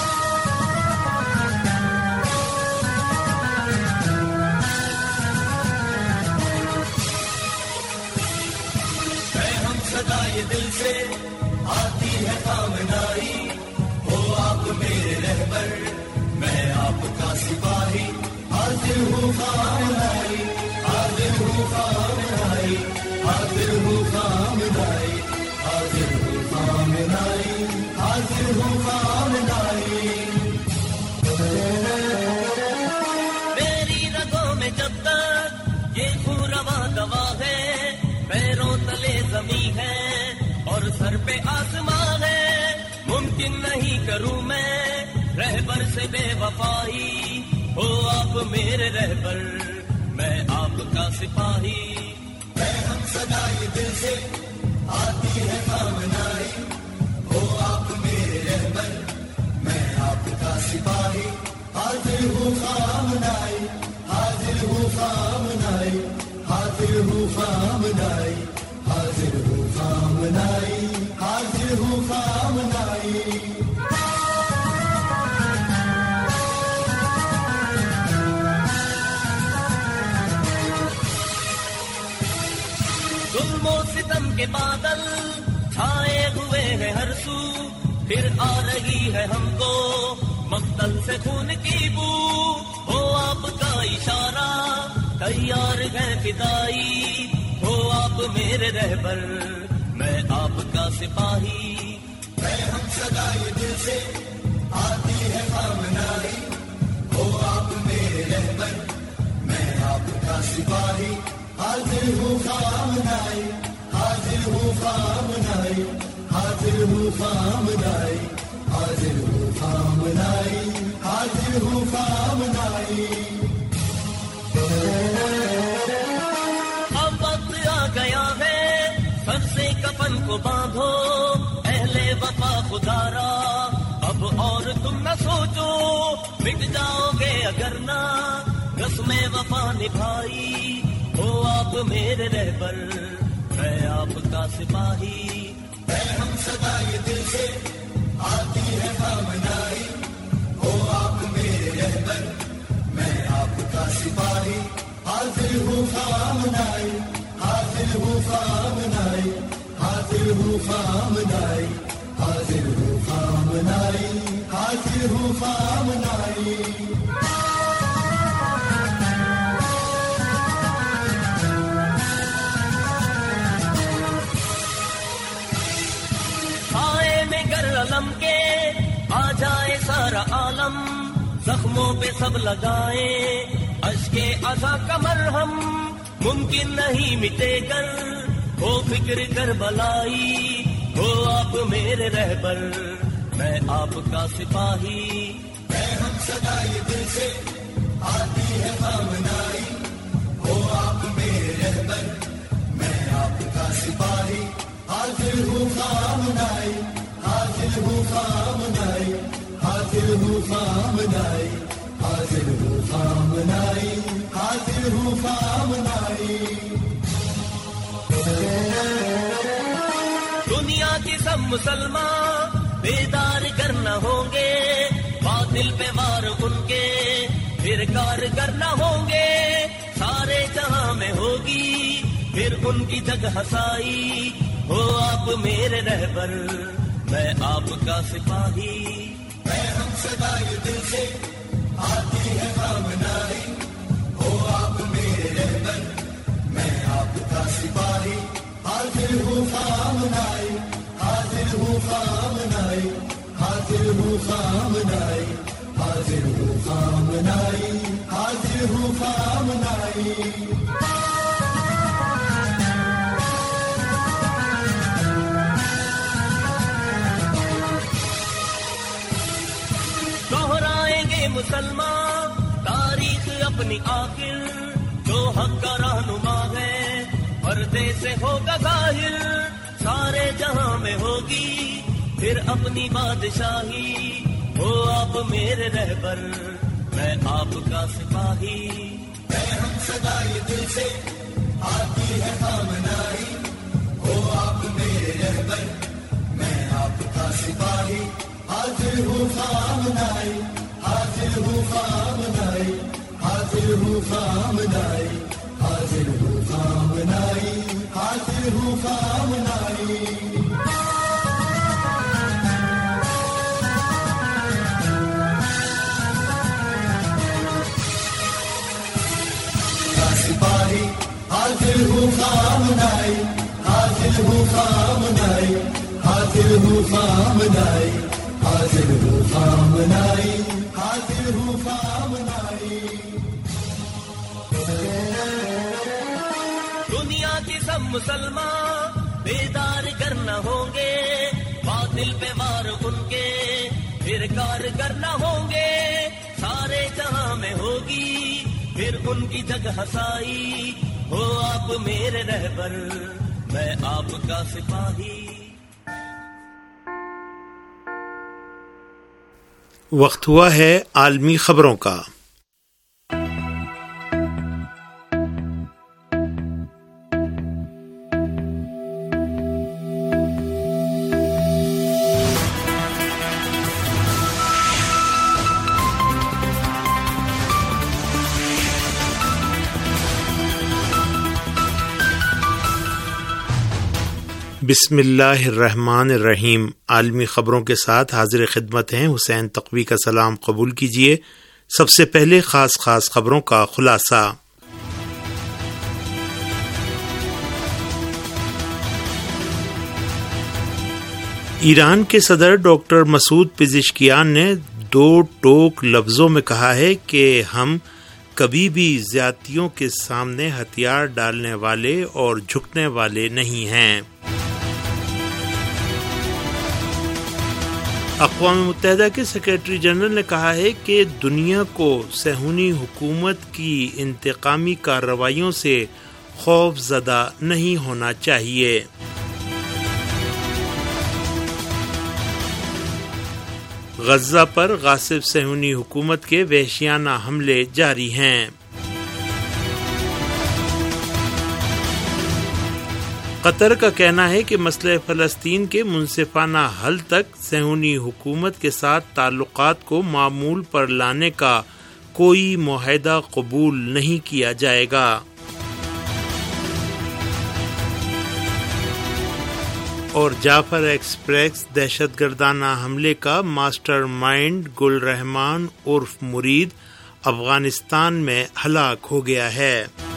ہم صدا یہ دل سے آتی ہے کامنائی، ہو آپ میرے رہبر، میں آپ کا سپاہی، حاضر ہوں خامنائی، حاضر ہوں خامنائی، حاضر ہوں خامنائی، حاضر ہوں خامنائی، حاضر ہوں خامنائی۔ میری رگوں میں جب تک یہ خون رواں دوا ہے، پیروں تلے زمین ہے اور سر پہ آسمان ہے، ممکن نہیں کروں میں رہبر سے بے وفائی، ہو آپ میرے رہبر، میں آپ کا سپاہی۔ میں ہم صدا یہ دل سے آتی ہے کامنائی، ہو آپ میرے رہبر، میں آپ کا سپاہی، حاضر ہوں خامنائی، حاضر ہوں خامنائی، حاضر ہوں خامنائی، حاضر ہوں خامنائی، حاضر ہوں خامنائی۔ ظلم و ستم کے بادل چھائے ہوئے ہیں ہر سو، پھر آ رہی ہے ہم کو مقتل سے خون کی بو، ہو آپ کا اشارہ تیار ہے فدائی، ہو آپ میرے رہبر، میں آپ کا سپاہی۔ میں ہم صدا یہ دل سے آتی ہے کامنائی، ہو آپ میرے رہبر، میں آپ کا سپاہی، حاضر ہوں خامنائی، حاضر ہوں خامنائی، حاضر ہوں خامنائی، حاضر ہوں خامنائی، حاضر ہوں خامنائی۔ اب وقت آ گیا ہے، سر سے کفن کو باندھو اہل وفا خدارا، اب اور تم نہ سوچو مٹ جاؤ گے اگر نہ رسم وفا نبھائی، ہو آپ میرے رہبر، میں آپ کا سپاہی۔ میں ہم صدا یہ دل سے آتی ہے کامنائی، ہو آپ میرے رہبر، میں آپ کا سپاہی، حاضر ہوں خامنائی، حاضر ہوں خامنائی، حاضر ہوں خامنائی، حاضر ہوں خامنائی، حاضر ہوں خامنائی۔ علم کے آ جائے سارا عالم، زخموں پہ سب لگائے اشکے عزا کا مرہم، ممکن نہیں مٹے کر ہو فکر کر بلائی، ہو آپ میرے رہبر، میں آپ کا سپاہی۔ میں ہم صدا یہ دل سے آتی ہے کامنائی، ہو آپ میرے رہبر، میں آپ کا سپاہی، حاضر ہوں خامنائی، حاضر ہوں خامنائی، حاضر ہوں خامنائی، حاضر ہوں خامنائی، حاضر ہوں خامنائی۔ دنیا کے سب مسلمان بیدار کرنا ہوں گے، باطل پہ وار ان کے پھر کار کرنا ہوں گے، سارے جہاں میں ہوگی پھر ان کی جگ ہسائی، ہو آپ میرے رہبر میں آپ کا سپاہی، میں ہم صدائے دل سے آتی ہے کامنائی، ہو آپ میرے رہبر میں آپ کا سپاہی، حاضر ہوں خامنائی، حاضر ہوں خامنائی، حاضر ہوں خامنائی، حاضر ہوں خامنائی، حاضر ہوں خامنائی۔ دوہرائیں گے مسلمان تاریخ اپنی آخر، جو حق کا رہنما ہے پردے سے ہوگا ظاہر، سارے جہاں میں ہوگی پھر اپنی بادشاہی، ہو آپ میرے رہبر میں آپ کا سپاہی، میں ہم صدائے دل سے آتی ہے خامنائی، ہو آپ میرے رہبر میں آپ کا سپاہی، حاضر ہوں خامنائی، حاضر ہوں خامنائی، حاضر ہوں خامنائی، حاضر ہوں خامنائی، حاضر ہوں خامنائی۔ سپاہی حاضر ہوں خامنائی، حاضر ہوں خامنائی، حاضر ہوں خامنائی، حاضر ہوں خامنائی، حاضر ہوں خامنائی۔ دنیا کے سب مسلمان بیدار کرنا ہوں گے، باطل پہ وار ان کے پھر کار کرنا ہوں گے، سارے جہاں میں ہوگی پھر ان کی جگ ہسائی، ہو آپ میرے رہبر میں آپ کا سپاہی۔ وقت ہوا ہے عالمی خبروں کا۔ بسم اللہ الرحمن الرحیم۔ عالمی خبروں کے ساتھ حاضر خدمت ہیں حسین تقوی کا سلام قبول کیجیے۔ سب سے پہلے خاص خاص خبروں کا خلاصہ۔ ایران کے صدر ڈاکٹر مسعود پزشکیان نے دو ٹوک لفظوں میں کہا ہے کہ ہم کبھی بھی زیادتیوں کے سامنے ہتھیار ڈالنے والے اور جھکنے والے نہیں ہیں۔ اقوام متحدہ کے سیکریٹری جنرل نے کہا ہے کہ دنیا کو صہیونی حکومت کی انتقامی کارروائیوں سے خوف زدہ نہیں ہونا چاہیے۔ غزہ پر غاصب صہیونی حکومت کے وحشیانہ حملے جاری ہیں۔ قطر کا کہنا ہے کہ مسئلہ فلسطین کے منصفانہ حل تک صہیونی حکومت کے ساتھ تعلقات کو معمول پر لانے کا کوئی معاہدہ قبول نہیں کیا جائے گا۔ اور جعفر ایکسپریس دہشت گردانہ حملے کا ماسٹر مائنڈ گل رحمان عرف مرید افغانستان میں ہلاک ہو گیا ہے۔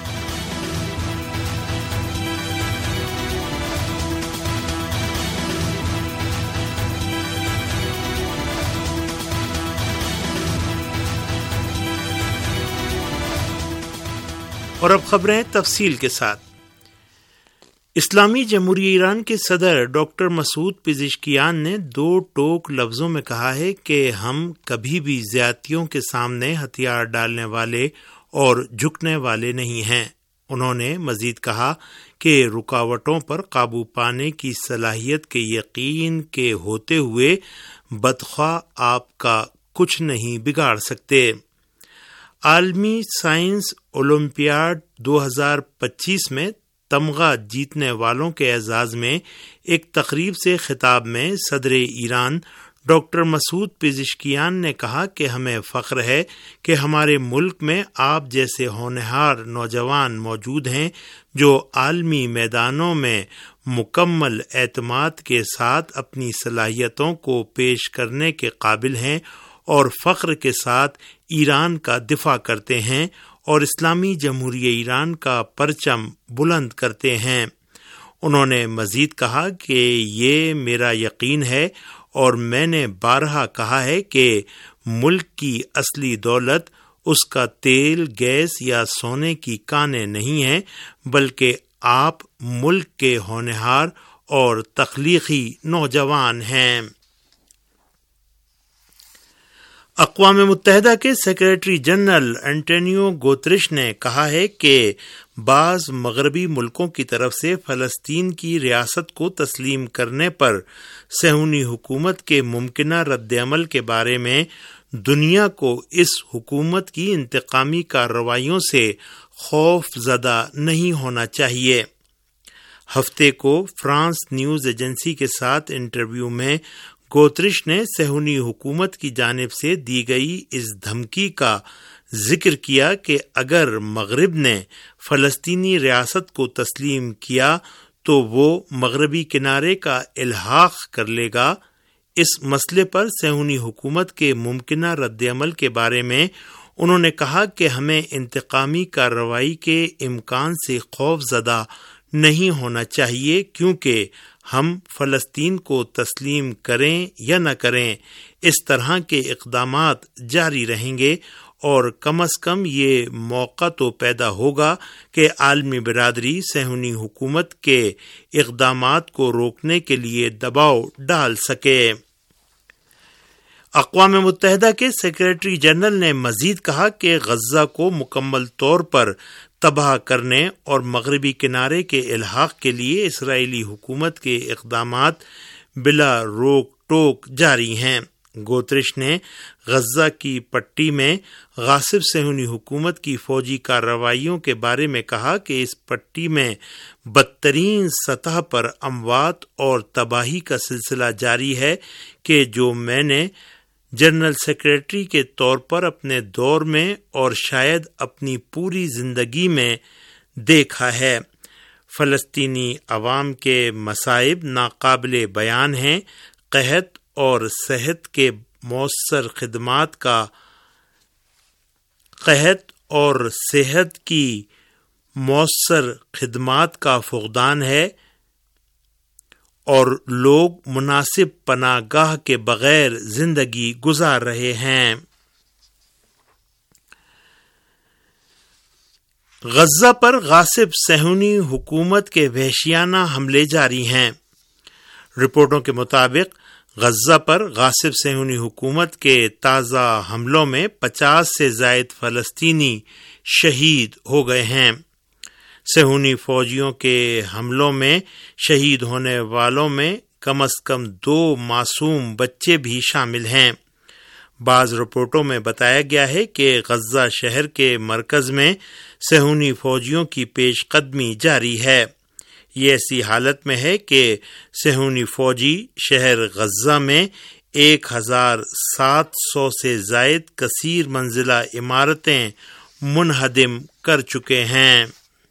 اور اب خبریں تفصیل کے ساتھ۔ اسلامی جمہوریہ ایران کے صدر ڈاکٹر مسعود پزشکیان نے دو ٹوک لفظوں میں کہا ہے کہ ہم کبھی بھی زیادتیوں کے سامنے ہتھیار ڈالنے والے اور جھکنے والے نہیں ہیں۔ انہوں نے مزید کہا کہ رکاوٹوں پر قابو پانے کی صلاحیت کے یقین کے ہوتے ہوئے بدخواہ آپ کا کچھ نہیں بگاڑ سکتے۔ عالمی سائنس اولمپیاڈ دو ہزار پچیس میں تمغہ جیتنے والوں کے اعزاز میں ایک تقریب سے خطاب میں صدر ایران ڈاکٹر مسعود پزشکیان نے کہا کہ ہمیں فخر ہے کہ ہمارے ملک میں آپ جیسے ہونہار نوجوان موجود ہیں جو عالمی میدانوں میں مکمل اعتماد کے ساتھ اپنی صلاحیتوں کو پیش کرنے کے قابل ہیں اور فخر کے ساتھ ایران کا دفاع کرتے ہیں اور اسلامی جمہوریہ ایران کا پرچم بلند کرتے ہیں۔ انہوں نے مزید کہا کہ یہ میرا یقین ہے اور میں نے بارہا کہا ہے کہ ملک کی اصلی دولت اس کا تیل، گیس یا سونے کی کانیں نہیں ہیں، بلکہ آپ ملک کے ہونہار اور تخلیقی نوجوان ہیں۔ اقوام متحدہ کے سیکریٹری جنرل انٹونیو گوتریش نے کہا ہے کہ بعض مغربی ملکوں کی طرف سے فلسطین کی ریاست کو تسلیم کرنے پر صہیونی حکومت کے ممکنہ رد عمل کے بارے میں دنیا کو اس حکومت کی انتقامی کارروائیوں سے خوف زدہ نہیں ہونا چاہیے۔ ہفتے کو فرانس نیوز ایجنسی کے ساتھ انٹرویو میں گوتریش نے صہیونی حکومت کی جانب سے دی گئی اس دھمکی کا ذکر کیا کہ اگر مغرب نے فلسطینی ریاست کو تسلیم کیا تو وہ مغربی کنارے کا الحاق کر لے گا۔ اس مسئلے پر صہیونی حکومت کے ممکنہ رد عمل کے بارے میں انہوں نے کہا کہ ہمیں انتقامی کارروائی کے امکان سے خوف زدہ نہیں ہونا چاہیے، کیونکہ ہم فلسطین کو تسلیم کریں یا نہ کریں اس طرح کے اقدامات جاری رہیں گے اور کم از کم یہ موقع تو پیدا ہوگا کہ عالمی برادری صہیونی حکومت کے اقدامات کو روکنے کے لیے دباؤ ڈال سکے۔ اقوام متحدہ کے سیکریٹری جنرل نے مزید کہا کہ غزہ کو مکمل طور پر تباہ کرنے اور مغربی کنارے کے الحاق کے لیے اسرائیلی حکومت کے اقدامات بلا روک ٹوک جاری ہیں۔ گوتریش نے غزہ کی پٹی میں غاصب صہیونی حکومت کی فوجی کارروائیوں کے بارے میں کہا کہ اس پٹی میں بدترین سطح پر اموات اور تباہی کا سلسلہ جاری ہے کہ جو میں نے جنرل سیکریٹری کے طور پر اپنے دور میں اور شاید اپنی پوری زندگی میں دیکھا ہے۔ فلسطینی عوام کے مصائب ناقابل بیان ہیں۔ قحط اور صحت کے مؤثر خدمات کا قحط اور صحت کی مؤثر خدمات کا فقدان ہے اور لوگ مناسب پناہ گاہ کے بغیر زندگی گزار رہے ہیں۔ غزہ پر غاصب صہیونی حکومت کے وحشیانہ حملے جاری ہیں۔ رپورٹوں کے مطابق غزہ پر غاصب صہیونی حکومت کے تازہ حملوں میں پچاس سے زائد فلسطینی شہید ہو گئے ہیں۔ صہیونی فوجیوں کے حملوں میں شہید ہونے والوں میں کم از کم دو معصوم بچے بھی شامل ہیں۔ بعض رپورٹوں میں بتایا گیا ہے کہ غزہ شہر کے مرکز میں صہیونی فوجیوں کی پیش قدمی جاری ہے۔ یہ ایسی حالت میں ہے کہ صہیونی فوجی شہر غزہ میں ایک ہزار سات سو سے زائد کثیر منزلہ عمارتیں منہدم کر چکے ہیں۔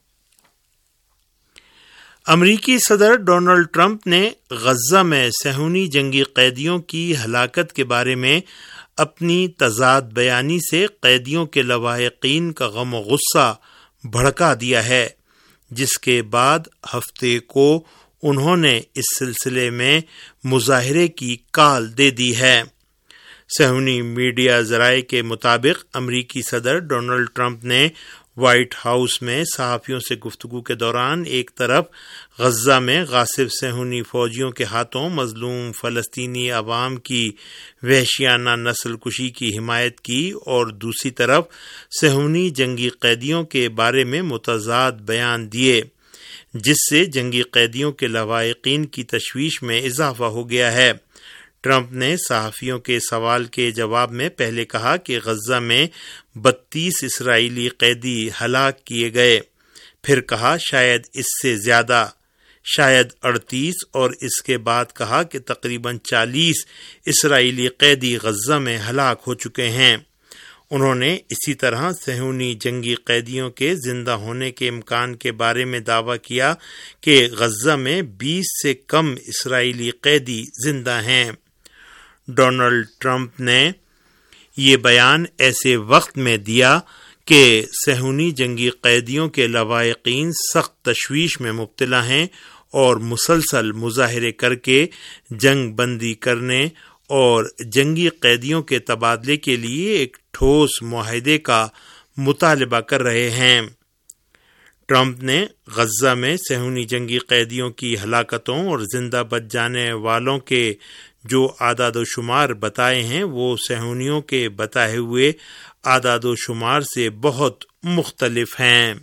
امریکی صدر ڈونلڈ ٹرمپ نے غزہ میں صہیونی جنگی قیدیوں کی ہلاکت کے بارے میں اپنی تضاد بیانی سے قیدیوں کے لواحقین کا غم و غصہ بھڑکا دیا ہے، جس کے بعد ہفتے کو انہوں نے اس سلسلے میں مظاہرے کی کال دے دی ہے۔ صہیونی میڈیا ذرائع کے مطابق امریکی صدر ڈونلڈ ٹرمپ نے وائٹ ہاؤس میں صحافیوں سے گفتگو کے دوران ایک طرف غزہ میں غاصب صہیونی فوجیوں کے ہاتھوں مظلوم فلسطینی عوام کی وحشیانہ نسل کشی کی حمایت کی اور دوسری طرف صہیونی جنگی قیدیوں کے بارے میں متضاد بیان دیے، جس سے جنگی قیدیوں کے لواحقین کی تشویش میں اضافہ ہو گیا ہے۔ ٹرمپ نے صحافیوں کے سوال کے جواب میں پہلے کہا کہ غزہ میں بتیس اسرائیلی قیدی ہلاک کیے گئے، پھر کہا شاید اس سے زیادہ، شاید اڑتیس، اور اس کے بعد کہا کہ تقریباً چالیس اسرائیلی قیدی غزہ میں ہلاک ہو چکے ہیں۔ انہوں نے اسی طرح صہیونی جنگی قیدیوں کے زندہ ہونے کے امکان کے بارے میں دعویٰ کیا کہ غزہ میں بیس سے کم اسرائیلی قیدی زندہ ہیں۔ ڈونلڈ ٹرمپ نے یہ بیان ایسے وقت میں دیا کہ صہیونی جنگی قیدیوں کے لواحقین سخت تشویش میں مبتلا ہیں اور مسلسل مظاہرے کر کے جنگ بندی کرنے اور جنگی قیدیوں کے تبادلے کے لیے ایک ٹھوس معاہدے کا مطالبہ کر رہے ہیں۔ ٹرمپ نے غزہ میں صہیونی جنگی قیدیوں کی ہلاکتوں اور زندہ بچ جانے والوں کے جو اعداد و شمار بتائے ہیں وہ صہیونیوں کے بتائے ہوئے اعداد و شمار سے بہت مختلف ہیں۔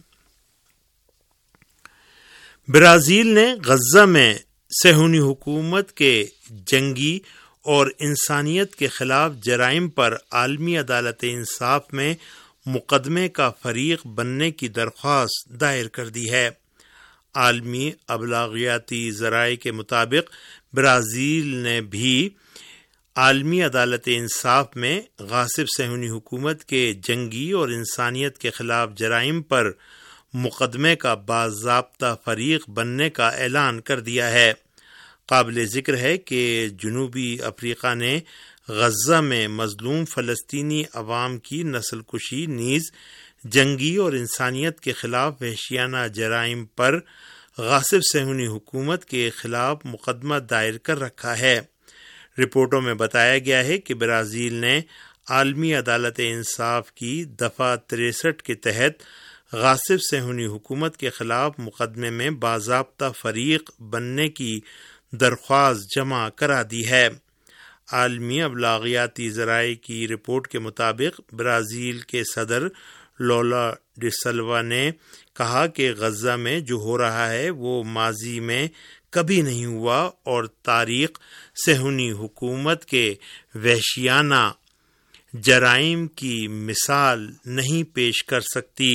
برازیل نے غزہ میں صہیونی حکومت کے جنگی اور انسانیت کے خلاف جرائم پر عالمی عدالت انصاف میں مقدمے کا فریق بننے کی درخواست دائر کر دی ہے۔ عالمی ابلاغیاتی ذرائع کے مطابق برازیل نے بھی عالمی عدالت انصاف میں غاصب صہیونی حکومت کے جنگی اور انسانیت کے خلاف جرائم پر مقدمے کا باضابطہ فریق بننے کا اعلان کر دیا ہے۔ قابل ذکر ہے کہ جنوبی افریقہ نے غزہ میں مظلوم فلسطینی عوام کی نسل کشی نیز جنگی اور انسانیت کے خلاف وحشیانہ جرائم پر غاصب صہیونی حکومت کے خلاف مقدمہ دائر کر رکھا ہے۔ رپورٹوں میں بتایا گیا ہے کہ برازیل نے عالمی عدالت انصاف کی دفعہ تریسٹھ کے تحت غاصب صہیونی حکومت کے خلاف مقدمے میں باضابطہ فریق بننے کی درخواست جمع کرا دی ہے۔ عالمی ابلاغیاتی ذرائع کی رپورٹ کے مطابق برازیل کے صدر لولا ڈی سلوا نے کہا کہ غزہ میں جو ہو رہا ہے وہ ماضی میں کبھی نہیں ہوا اور تاریخ صہیونی حکومت کے وحشیانہ جرائم کی مثال نہیں پیش کر سکتی۔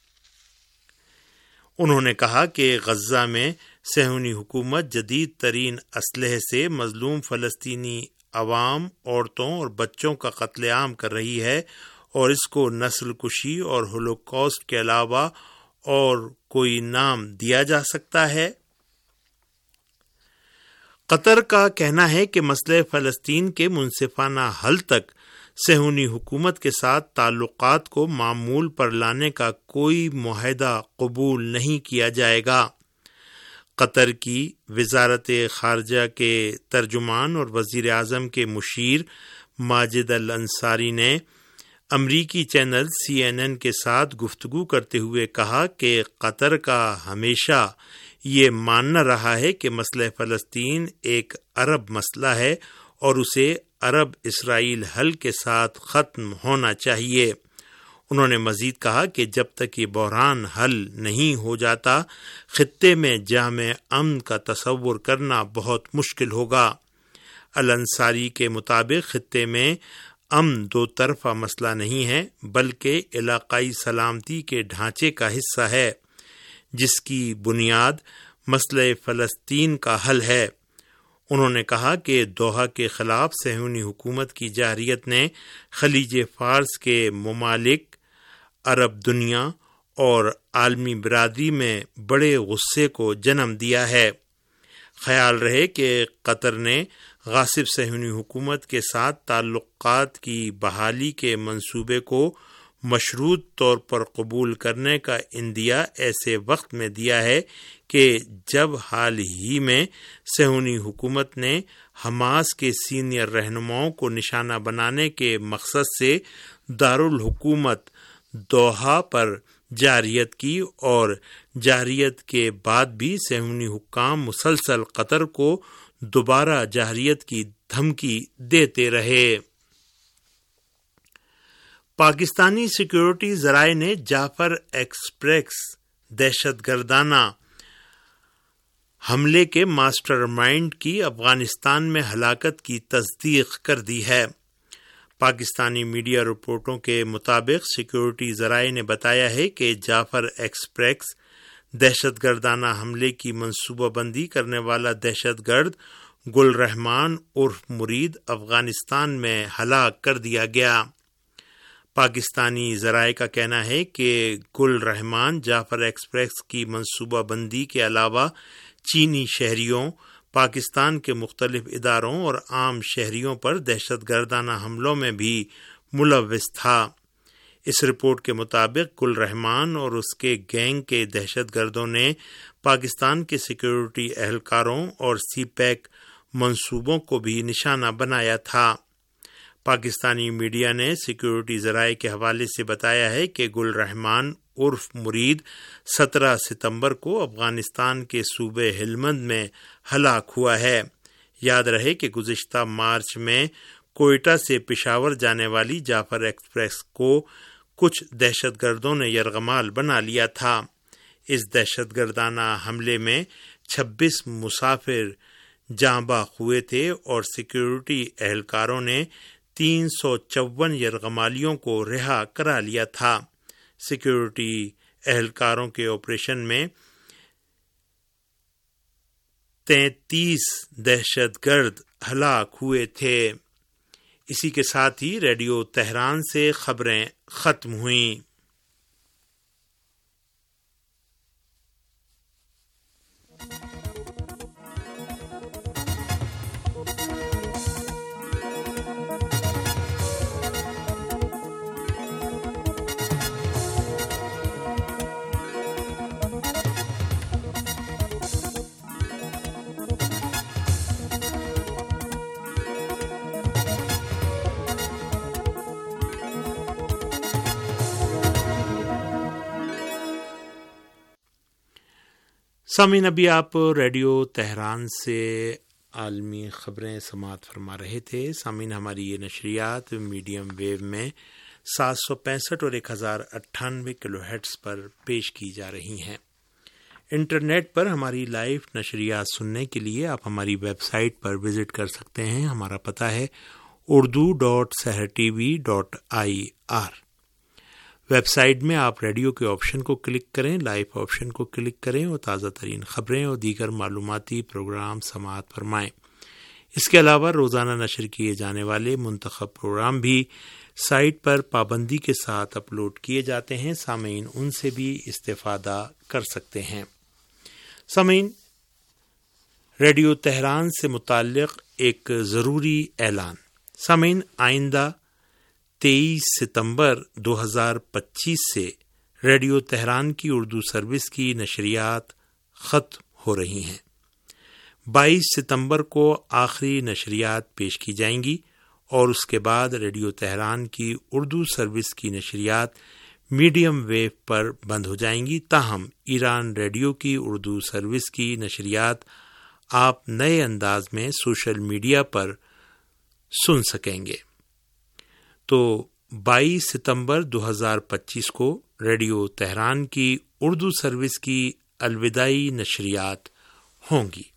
انہوں نے کہا کہ غزہ میں صہیونی حکومت جدید ترین اسلحے سے مظلوم فلسطینی عوام، عورتوں اور بچوں کا قتل عام کر رہی ہے اور اس کو نسل کشی اور ہولوکاسٹ کے علاوہ اور کوئی نام دیا جا سکتا ہے؟ قطر کا کہنا ہے کہ مسئلہ فلسطین کے منصفانہ حل تک صہیونی حکومت کے ساتھ تعلقات کو معمول پر لانے کا کوئی معاہدہ قبول نہیں کیا جائے گا۔ قطر کی وزارت خارجہ کے ترجمان اور وزیر اعظم کے مشیر ماجد الانصاری نے امریکی چینل سی این این کے ساتھ گفتگو کرتے ہوئے کہا کہ قطر کا ہمیشہ یہ ماننا رہا ہے کہ مسئلہ فلسطین ایک عرب مسئلہ ہے اور اسے عرب اسرائیل حل کے ساتھ ختم ہونا چاہیے۔ انہوں نے مزید کہا کہ جب تک یہ بحران حل نہیں ہو جاتا خطے میں جامع امن کا تصور کرنا بہت مشکل ہوگا۔ الانصاری کے مطابق خطے میں امن دو طرفہ مسئلہ نہیں ہے بلکہ علاقائی سلامتی کے ڈھانچے کا حصہ ہے جس کی بنیاد مسئلہ فلسطین کا حل ہے۔ انہوں نے کہا کہ دوحہ کے خلاف صہیونی حکومت کی جارحیت نے خلیج فارس کے ممالک، عرب دنیا اور عالمی برادری میں بڑے غصے کو جنم دیا ہے۔ خیال رہے کہ قطر نے غاصب صہیونی حکومت کے ساتھ تعلقات کی بحالی کے منصوبے کو مشروط طور پر قبول کرنے کا عندیہ ایسے وقت میں دیا ہے کہ جب حال ہی میں صہیونی حکومت نے حماس کے سینئر رہنماؤں کو نشانہ بنانے کے مقصد سے دارالحکومت دوحہ پر جارحیت کی اور جارحیت کے بعد بھی صہیونی حکام مسلسل قطر کو دوبارہ جارحیت کی دھمکی دیتے رہے۔ پاکستانی سیکیورٹی ذرائع نے جعفر ایکسپریس دہشت گردانہ حملے کے ماسٹر مائنڈ کی افغانستان میں ہلاکت کی تصدیق کر دی ہے۔ پاکستانی میڈیا رپورٹوں کے مطابق سیکیورٹی ذرائع نے بتایا ہے کہ جعفر ایکسپریس دہشت گردانہ حملے کی منصوبہ بندی کرنے والا دہشت گرد گل رحمان عرف مرید افغانستان میں ہلاک کر دیا گیا۔ پاکستانی ذرائع کا کہنا ہے کہ گل رحمان جعفر ایکسپریس کی منصوبہ بندی کے علاوہ چینی شہریوں، پاکستان کے مختلف اداروں اور عام شہریوں پر دہشت گردانہ حملوں میں بھی ملوث تھا۔ اس رپورٹ کے مطابق گل رحمان اور اس کے گینگ کے دہشت گردوں نے پاکستان کے سیکیورٹی اہلکاروں اور سی پیک منصوبوں کو بھی نشانہ بنایا تھا۔ پاکستانی میڈیا نے سیکیورٹی ذرائع کے حوالے سے بتایا ہے کہ گل رحمان عرف مرید سترہ ستمبر کو افغانستان کے صوبے ہلمند میں ہلاک ہوا ہے۔ یاد رہے کہ گزشتہ مارچ میں کوئٹہ سے پشاور جانے والی جعفر ایکسپریس کو کچھ دہشت گردوں نے یرغمال بنا لیا تھا۔ اس دہشت گردانہ حملے میں چھبیس مسافر جاں باخ ہوئے تھے اور سیکیورٹی اہلکاروں نے تین سو چون یرغمالیوں کو رہا کرا لیا تھا۔ سیکیورٹی اہلکاروں کے آپریشن میں تینتیس دہشت گرد ہلاک ہوئے تھے۔ اسی کے ساتھ ہی ریڈیو تہران سے خبریں ختم ہوئیں۔ سامعین، ابھی آپ ریڈیو تہران سے عالمی خبریں سماعت فرما رہے تھے۔ سامعین، ہماری یہ نشریات میڈیم ویو میں سات سو پینسٹھ اور ایک ہزار اٹھانوے کلو ہرٹز پر پیش کی جا رہی ہیں۔ انٹرنیٹ پر ہماری لائیو نشریات سننے کے لیے آپ ہماری ویب سائٹ پر وزٹ کر سکتے ہیں۔ ہمارا پتہ ہے Urdu dot Sahar T V dot I R. Website میں آپ ریڈیو کے آپشن کو کلک کریں، لائیو آپشن کو کلک کریں اور تازہ ترین خبریں اور دیگر معلوماتی پروگرام سماعت فرمائیں۔ اس کے علاوہ روزانہ نشر کیے جانے والے منتخب پروگرام بھی سائٹ پر پابندی کے ساتھ اپلوڈ کیے جاتے ہیں۔ سامعین ان سے بھی استفادہ کر سکتے ہیں۔ سامعین، ریڈیو تہران سے متعلق ایک ضروری اعلان۔ سامعین، آئندہ تیئیس ستمبر دو ہزار پچیس سے ریڈیو تہران کی اردو سروس کی نشریات ختم ہو رہی ہیں۔ بائیس ستمبر کو آخری نشریات پیش کی جائیں گی اور اس کے بعد ریڈیو تہران کی اردو سروس کی نشریات میڈیم ویو پر بند ہو جائیں گی۔ تاہم ایران ریڈیو کی اردو سروس کی نشریات آپ نئے انداز میں سوشل میڈیا پر سن سکیں گے۔ تو بائیس ستمبر دو ہزار پچیس کو ریڈیو تہران کی اردو سروس کی الوداعی نشریات ہوں گی۔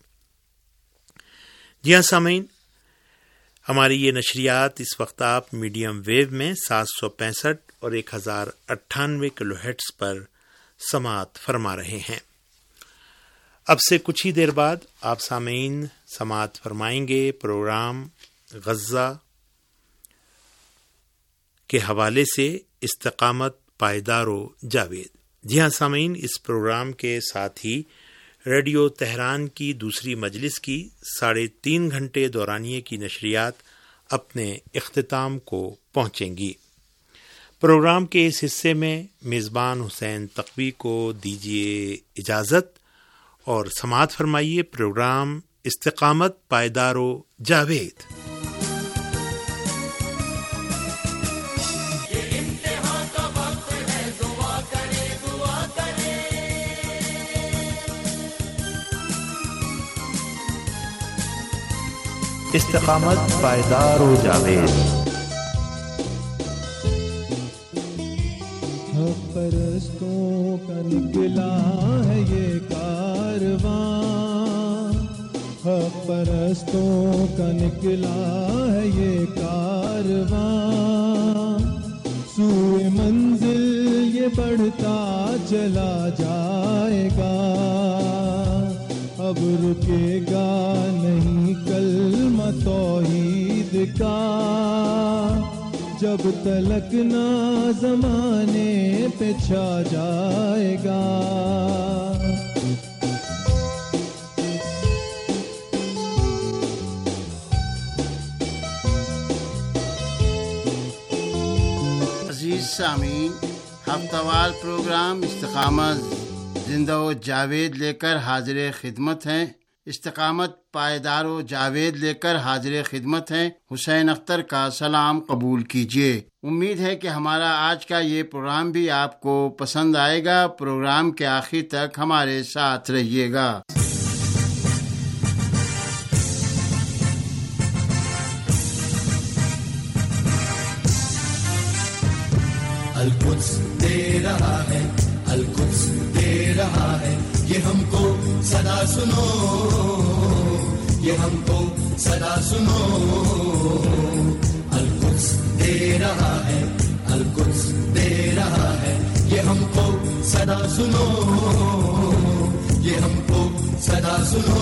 جی ہاں سامعین، ہماری یہ نشریات اس وقت آپ میڈیم ویو میں سات سو پینسٹھ اور ایک ہزار اٹھانوے کلو ہرٹز پر سماعت فرما رہے ہیں۔ اب سے کچھ ہی دیر بعد آپ سامعین سماعت فرمائیں گے پروگرام غزہ کے حوالے سے استقامت پائیدار و جاوید۔ جی ہاں سامعین، اس پروگرام کے ساتھ ہی ریڈیو تہران کی دوسری مجلس کی ساڑھے تین گھنٹے دورانیے کی نشریات اپنے اختتام کو پہنچیں گی۔ پروگرام کے اس حصے میں میزبان حسین تقوی کو دیجیے اجازت اور سماعت فرمائیے پروگرام استقامت پائیدار و جاوید۔ استقامت پائیدار و جاوید۔ حق پرستوں کا نکلا ہے یہ کارواں، پرستوں کا نکلا ہے یہ کارواں، سوئے منزل یہ بڑھتا چلا جائے گا، اب رکے گا نہیں کلمہ توحید کا، جب تلک نہ زمانے پہ چھا جائے گا۔ عزیز سامعین، ہفتہ وار پروگرام استقامت زندہ و جاوید لے کر حاضر خدمت ہیں۔ استقامت پائیدار و جاوید لے کر حاضر خدمت ہیں۔ حسین اختر کا سلام قبول کیجیے۔ امید ہے کہ ہمارا آج کا یہ پروگرام بھی آپ کو پسند آئے گا۔ پروگرام کے آخر تک ہمارے ساتھ رہیے گا۔ القدس دے رہا ہے، القدس دے رہا ہے، یہ ہم کو صدا سنو، یہ ہم کو صدا سنو، القدس دے رہا ہے، القدس دے رہا ہے، یہ ہم کو صدا سنو، یہ ہم کو صدا سنو،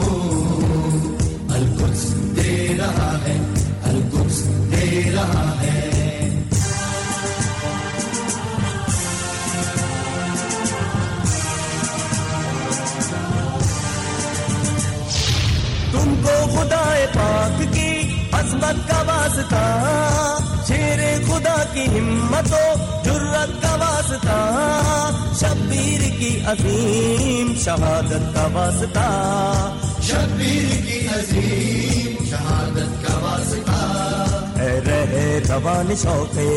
القدس دے رہا ہے، القدس دے رہا ہے۔ تم کو خدا پاک کی عظمت کا واسطہ، شیر خدا کی ہمت و جرت کا واسطہ، شبیر کی عظیم شہادت کا واسطہ، شبیر کی عظیم شہادت کا واسطہ، اے رہے روان شوقے،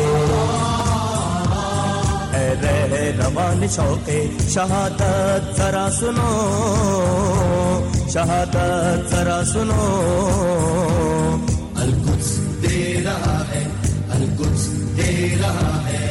اے رہے روان شوقے شہادت ذرا سنو، شہادت ذرا سنو، القدس دے رہا ہے، القدس دے رہا ہے۔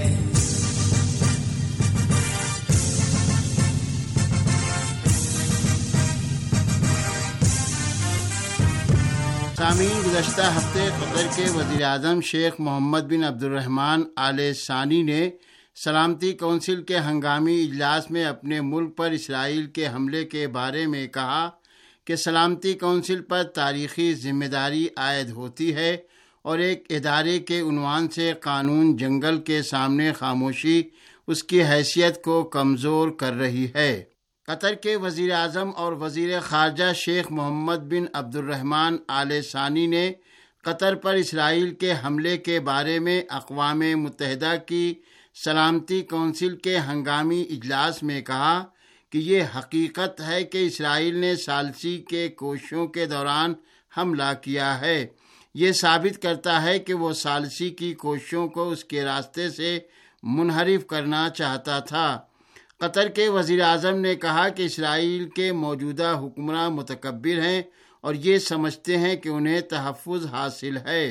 سامعین، گزشتہ ہفتے قطر کے وزیر اعظم شیخ محمد بن عبد الرحمن آل ثانی نے سلامتی کونسل کے ہنگامی اجلاس میں اپنے ملک پر اسرائیل کے حملے کے بارے میں کہا کہ سلامتی کونسل پر تاریخی ذمہ داری عائد ہوتی ہے اور ایک ادارے کے عنوان سے قانون جنگل کے سامنے خاموشی اس کی حیثیت کو کمزور کر رہی ہے۔ قطر کے وزیر اعظم اور وزیر خارجہ شیخ محمد بن عبد الرحمن آل ثانی نے قطر پر اسرائیل کے حملے کے بارے میں اقوام متحدہ کی سلامتی کونسل کے ہنگامی اجلاس میں کہا کہ یہ حقیقت ہے کہ اسرائیل نے ثالثی کے کوششوں کے دوران حملہ کیا ہے۔ یہ ثابت کرتا ہے کہ وہ ثالثی کی کوششوں کو اس کے راستے سے منحرف کرنا چاہتا تھا۔ قطر کے وزیر اعظم نے کہا کہ اسرائیل کے موجودہ حکمراں متکبر ہیں اور یہ سمجھتے ہیں کہ انہیں تحفظ حاصل ہے۔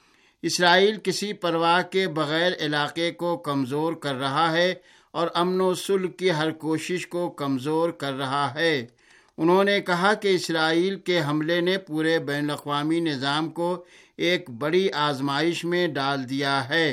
اسرائیل کسی پرواہ کے بغیر علاقے کو کمزور کر رہا ہے اور امن و صلح کی ہر کوشش کو کمزور کر رہا ہے۔ انہوں نے کہا کہ اسرائیل کے حملے نے پورے بین الاقوامی نظام کو ایک بڑی آزمائش میں ڈال دیا ہے۔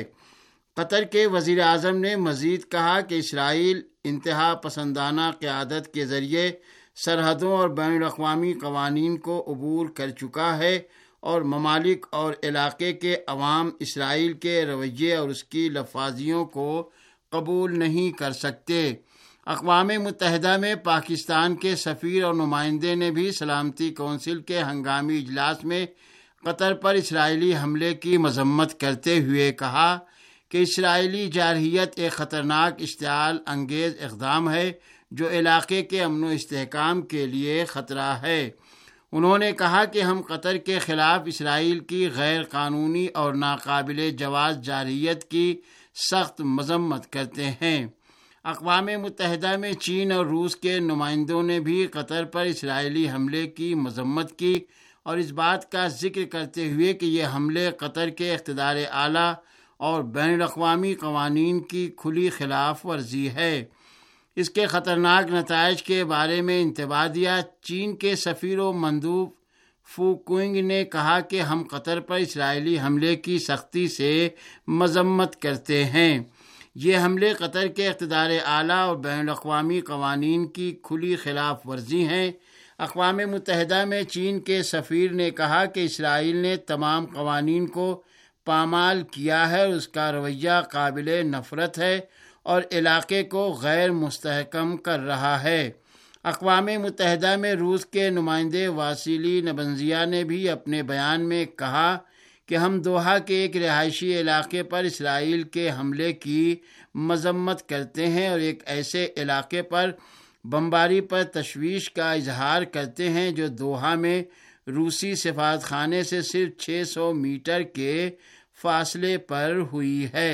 قطر کے وزیر اعظم نے مزید کہا کہ اسرائیل انتہا پسندانہ قیادت کے ذریعے سرحدوں اور بین الاقوامی قوانین کو عبور کر چکا ہے اور ممالک اور علاقے کے عوام اسرائیل کے رویے اور اس کی لفاظیوں کو قبول نہیں کر سکتے۔ اقوام متحدہ میں پاکستان کے سفیر اور نمائندے نے بھی سلامتی کونسل کے ہنگامی اجلاس میں قطر پر اسرائیلی حملے کی مذمت کرتے ہوئے کہا کہ اسرائیلی جارحیت ایک خطرناک اشتعال انگیز اقدام ہے جو علاقے کے امن و استحکام کے لیے خطرہ ہے۔ انہوں نے کہا کہ ہم قطر کے خلاف اسرائیل کی غیر قانونی اور ناقابل جواز جارحیت کی سخت مذمت کرتے ہیں۔ اقوام متحدہ میں چین اور روس کے نمائندوں نے بھی قطر پر اسرائیلی حملے کی مذمت کی اور اس بات کا ذکر کرتے ہوئے کہ یہ حملے قطر کے اقتدار اعلیٰ اور بین الاقوامی قوانین کی کھلی خلاف ورزی ہے۔ اس کے خطرناک نتائج کے بارے میں انتباہ دیا۔ چین کے سفیر و مندوب فو کوئنگ نے کہا کہ ہم قطر پر اسرائیلی حملے کی سختی سے مذمت کرتے ہیں۔ یہ حملے قطر کے اقتدار اعلیٰ اور بین الاقوامی قوانین کی کھلی خلاف ورزی ہیں۔ اقوام متحدہ میں چین کے سفیر نے کہا کہ اسرائیل نے تمام قوانین کو پامال کیا ہے اور اس کا رویہ قابل نفرت ہے اور علاقے کو غیر مستحکم کر رہا ہے۔ اقوام متحدہ میں روس کے نمائندے واسیلی نبنزیا نے بھی اپنے بیان میں کہا کہ ہم دوحہ کے ایک رہائشی علاقے پر اسرائیل کے حملے کی مذمت کرتے ہیں اور ایک ایسے علاقے پر بمباری پر تشویش کا اظہار کرتے ہیں جو دوحہ میں روسی سفارت خانے سے صرف چھ سو میٹر کے فاصلے پر ہوئی ہے۔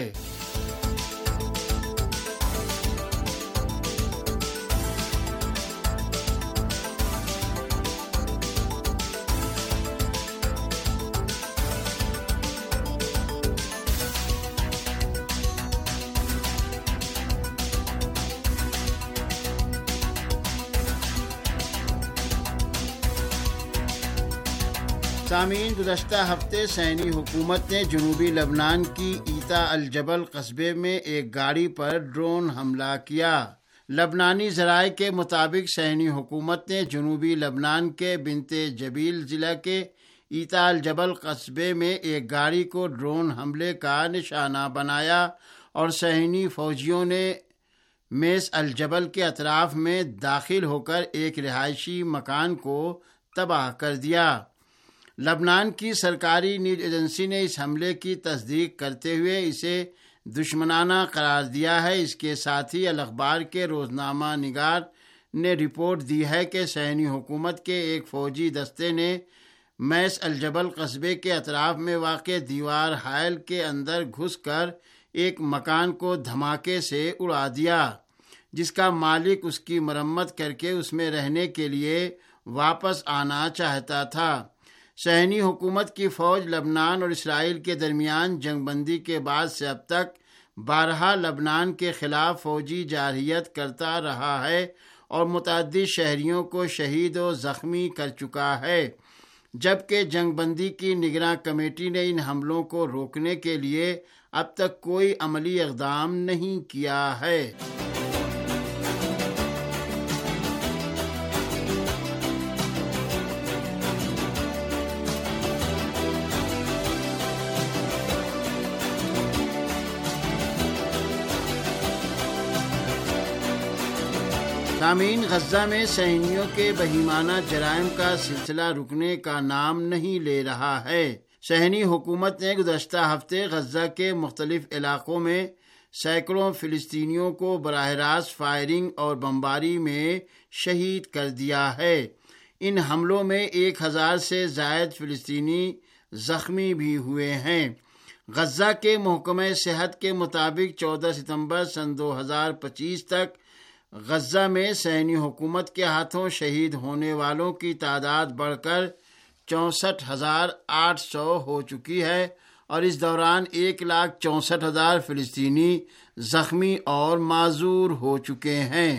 سامعین، گزشتہ ہفتے صہیونی حکومت نے جنوبی لبنان کی ایتا الجبل قصبے میں ایک گاڑی پر ڈرون حملہ کیا۔ لبنانی ذرائع کے مطابق صہیونی حکومت نے جنوبی لبنان کے بنت جبیل ضلع کے ایتا الجبل قصبے میں ایک گاڑی کو ڈرون حملے کا نشانہ بنایا اور صہیونی فوجیوں نے میس الجبل کے اطراف میں داخل ہو کر ایک رہائشی مکان کو تباہ کر دیا۔ لبنان کی سرکاری نیوز ایجنسی نے اس حملے کی تصدیق کرتے ہوئے اسے دشمنانہ قرار دیا ہے۔ اس کے ساتھ ہی الاخبار کے روزنامہ نگار نے رپورٹ دی ہے کہ صہیونی حکومت کے ایک فوجی دستے نے میس الجبل قصبے کے اطراف میں واقع دیوار حائل کے اندر گھس کر ایک مکان کو دھماکے سے اڑا دیا، جس کا مالک اس کی مرمت کر کے اس میں رہنے کے لیے واپس آنا چاہتا تھا۔ صہیونی حکومت کی فوج لبنان اور اسرائیل کے درمیان جنگ بندی کے بعد سے اب تک بارہا لبنان کے خلاف فوجی جارحیت کرتا رہا ہے اور متعدد شہریوں کو شہید و زخمی کر چکا ہے، جبکہ جنگ بندی کی نگراں کمیٹی نے ان حملوں کو روکنے کے لیے اب تک کوئی عملی اقدام نہیں کیا ہے۔ سامعین، غزہ میں صہیونیوں کے بہیمانہ جرائم کا سلسلہ رکنے کا نام نہیں لے رہا ہے۔ صہیونی حکومت نے گزشتہ ہفتے غزہ کے مختلف علاقوں میں سینکڑوں فلسطینیوں کو براہ راست فائرنگ اور بمباری میں شہید کر دیا ہے۔ ان حملوں میں ایک ہزار سے زائد فلسطینی زخمی بھی ہوئے ہیں۔ غزہ کے محکمہ صحت کے مطابق چودہ ستمبر سن دو ہزار پچیس تک غزہ میں صہیونی حکومت کے ہاتھوں شہید ہونے والوں کی تعداد بڑھ کر چونسٹھ ہزار آٹھ سو ہو چکی ہے اور اس دوران ایک لاکھ چونسٹھ ہزار فلسطینی زخمی اور معذور ہو چکے ہیں۔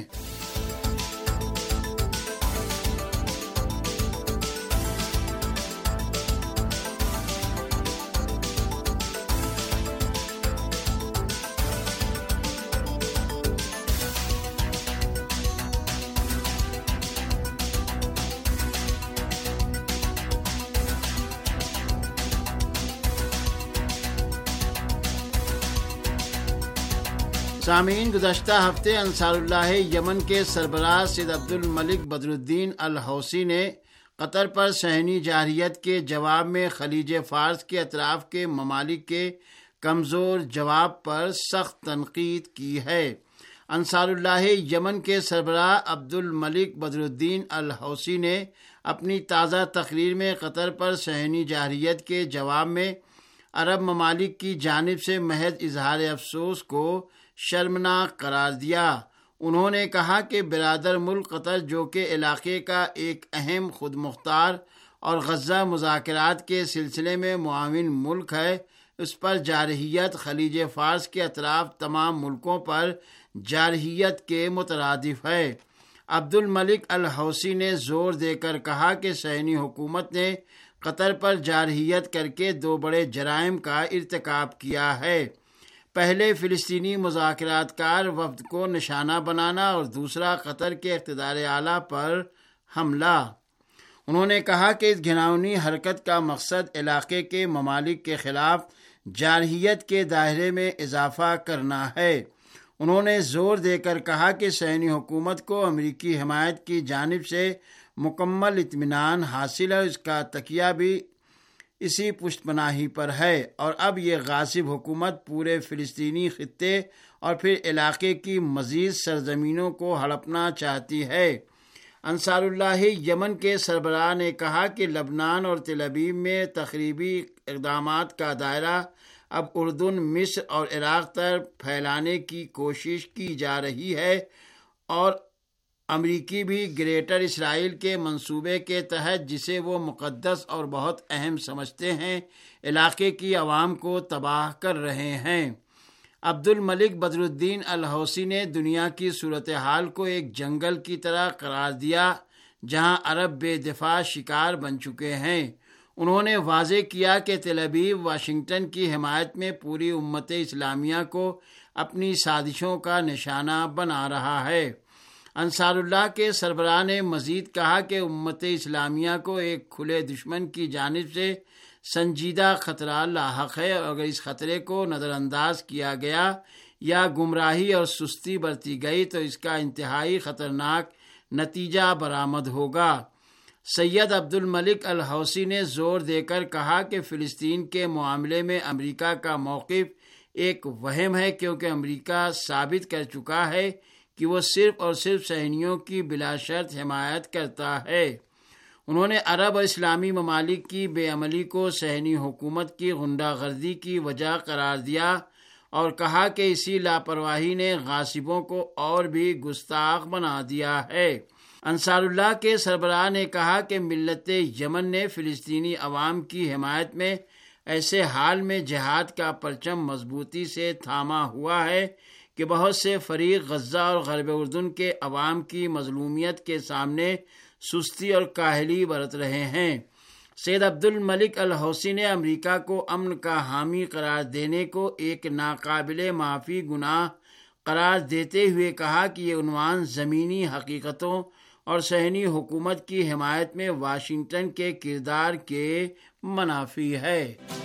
سامعین، گزشتہ ہفتے انصار اللہ یمن کے سربراہ سید عبد الملک بدر الدین الحوثی نے قطر پر صہیونی جارحیت کے جواب میں خلیج فارس کے اطراف کے ممالک کے کمزور جواب پر سخت تنقید کی ہے۔ انصار اللہ یمن کے سربراہ عبد الملک بدر الدین الحوثی نے اپنی تازہ تقریر میں قطر پر صہیونی جارحیت کے جواب میں عرب ممالک کی جانب سے محض اظہار افسوس کو شرمناک قرار دیا۔ انہوں نے کہا کہ برادر ملک قطر، جو کہ علاقے کا ایک اہم خود مختار اور غزہ مذاکرات کے سلسلے میں معاون ملک ہے، اس پر جارحیت خلیج فارس کے اطراف تمام ملکوں پر جارحیت کے مترادف ہے۔ عبد الملک الحوثی نے زور دے کر کہا کہ صہیونی حکومت نے قطر پر جارحیت کر کے دو بڑے جرائم کا ارتکاب کیا ہے، پہلے فلسطینی مذاکرات کار وفد کو نشانہ بنانا اور دوسرا قطر کے اقتدار اعلیٰ پر حملہ۔ انہوں نے کہا کہ اس گھناؤنی حرکت کا مقصد علاقے کے ممالک کے خلاف جارحیت کے دائرے میں اضافہ کرنا ہے۔ انہوں نے زور دے کر کہا کہ صہیونی حکومت کو امریکی حمایت کی جانب سے مکمل اطمینان حاصل ہے، اس کا تکیہ بھی اسی پشت پناہی پر ہے، اور اب یہ غاصب حکومت پورے فلسطینی خطے اور پھر علاقے کی مزید سرزمینوں کو ہڑپنا چاہتی ہے۔ انصار اللہ یمن کے سربراہ نے کہا کہ لبنان اور تل ابیب میں تخریبی اقدامات کا دائرہ اب اردن، مصر اور عراق تک پھیلانے کی کوشش کی جا رہی ہے، اور امریکی بھی گریٹر اسرائیل کے منصوبے کے تحت، جسے وہ مقدس اور بہت اہم سمجھتے ہیں، علاقے کی عوام کو تباہ کر رہے ہیں۔ عبد الملک بدر الدین الحوثی نے دنیا کی صورتحال کو ایک جنگل کی طرح قرار دیا جہاں عرب بے دفاع شکار بن چکے ہیں۔ انہوں نے واضح کیا کہ تل ابیب واشنگٹن کی حمایت میں پوری امت اسلامیہ کو اپنی سازشوں کا نشانہ بنا رہا ہے۔ انصار اللہ کے سربراہ نے مزید کہا کہ امت اسلامیہ کو ایک کھلے دشمن کی جانب سے سنجیدہ خطرہ لاحق ہے، اور اگر اس خطرے کو نظر انداز کیا گیا یا گمراہی اور سستی برتی گئی تو اس کا انتہائی خطرناک نتیجہ برآمد ہوگا۔ سید عبد الملک الحوثی نے زور دے کر کہا کہ فلسطین کے معاملے میں امریکہ کا موقف ایک وہم ہے، کیونکہ امریکہ ثابت کر چکا ہے کہ وہ صرف اور صرف صہیونیوں کی بلا شرط حمایت کرتا ہے۔ انہوں نے عرب اور اسلامی ممالک کی بے عملی کو صہیونی حکومت کی غنڈہ گردی کی وجہ قرار دیا اور کہا کہ اسی لاپرواہی نے غاصبوں کو اور بھی گستاخ بنا دیا ہے۔ انصار اللہ کے سربراہ نے کہا کہ ملت یمن نے فلسطینی عوام کی حمایت میں ایسے حال میں جہاد کا پرچم مضبوطی سے تھاما ہوا ہے کہ بہت سے فریق غزہ اور غرب اردن کے عوام کی مظلومیت کے سامنے سستی اور کاہلی برت رہے ہیں۔ سید عبد الملک الحوثی نے امریکہ کو امن کا حامی قرار دینے کو ایک ناقابل معافی گناہ قرار دیتے ہوئے کہا کہ یہ عنوان زمینی حقیقتوں اور صہیونی حکومت کی حمایت میں واشنگٹن کے کردار کے منافی ہے۔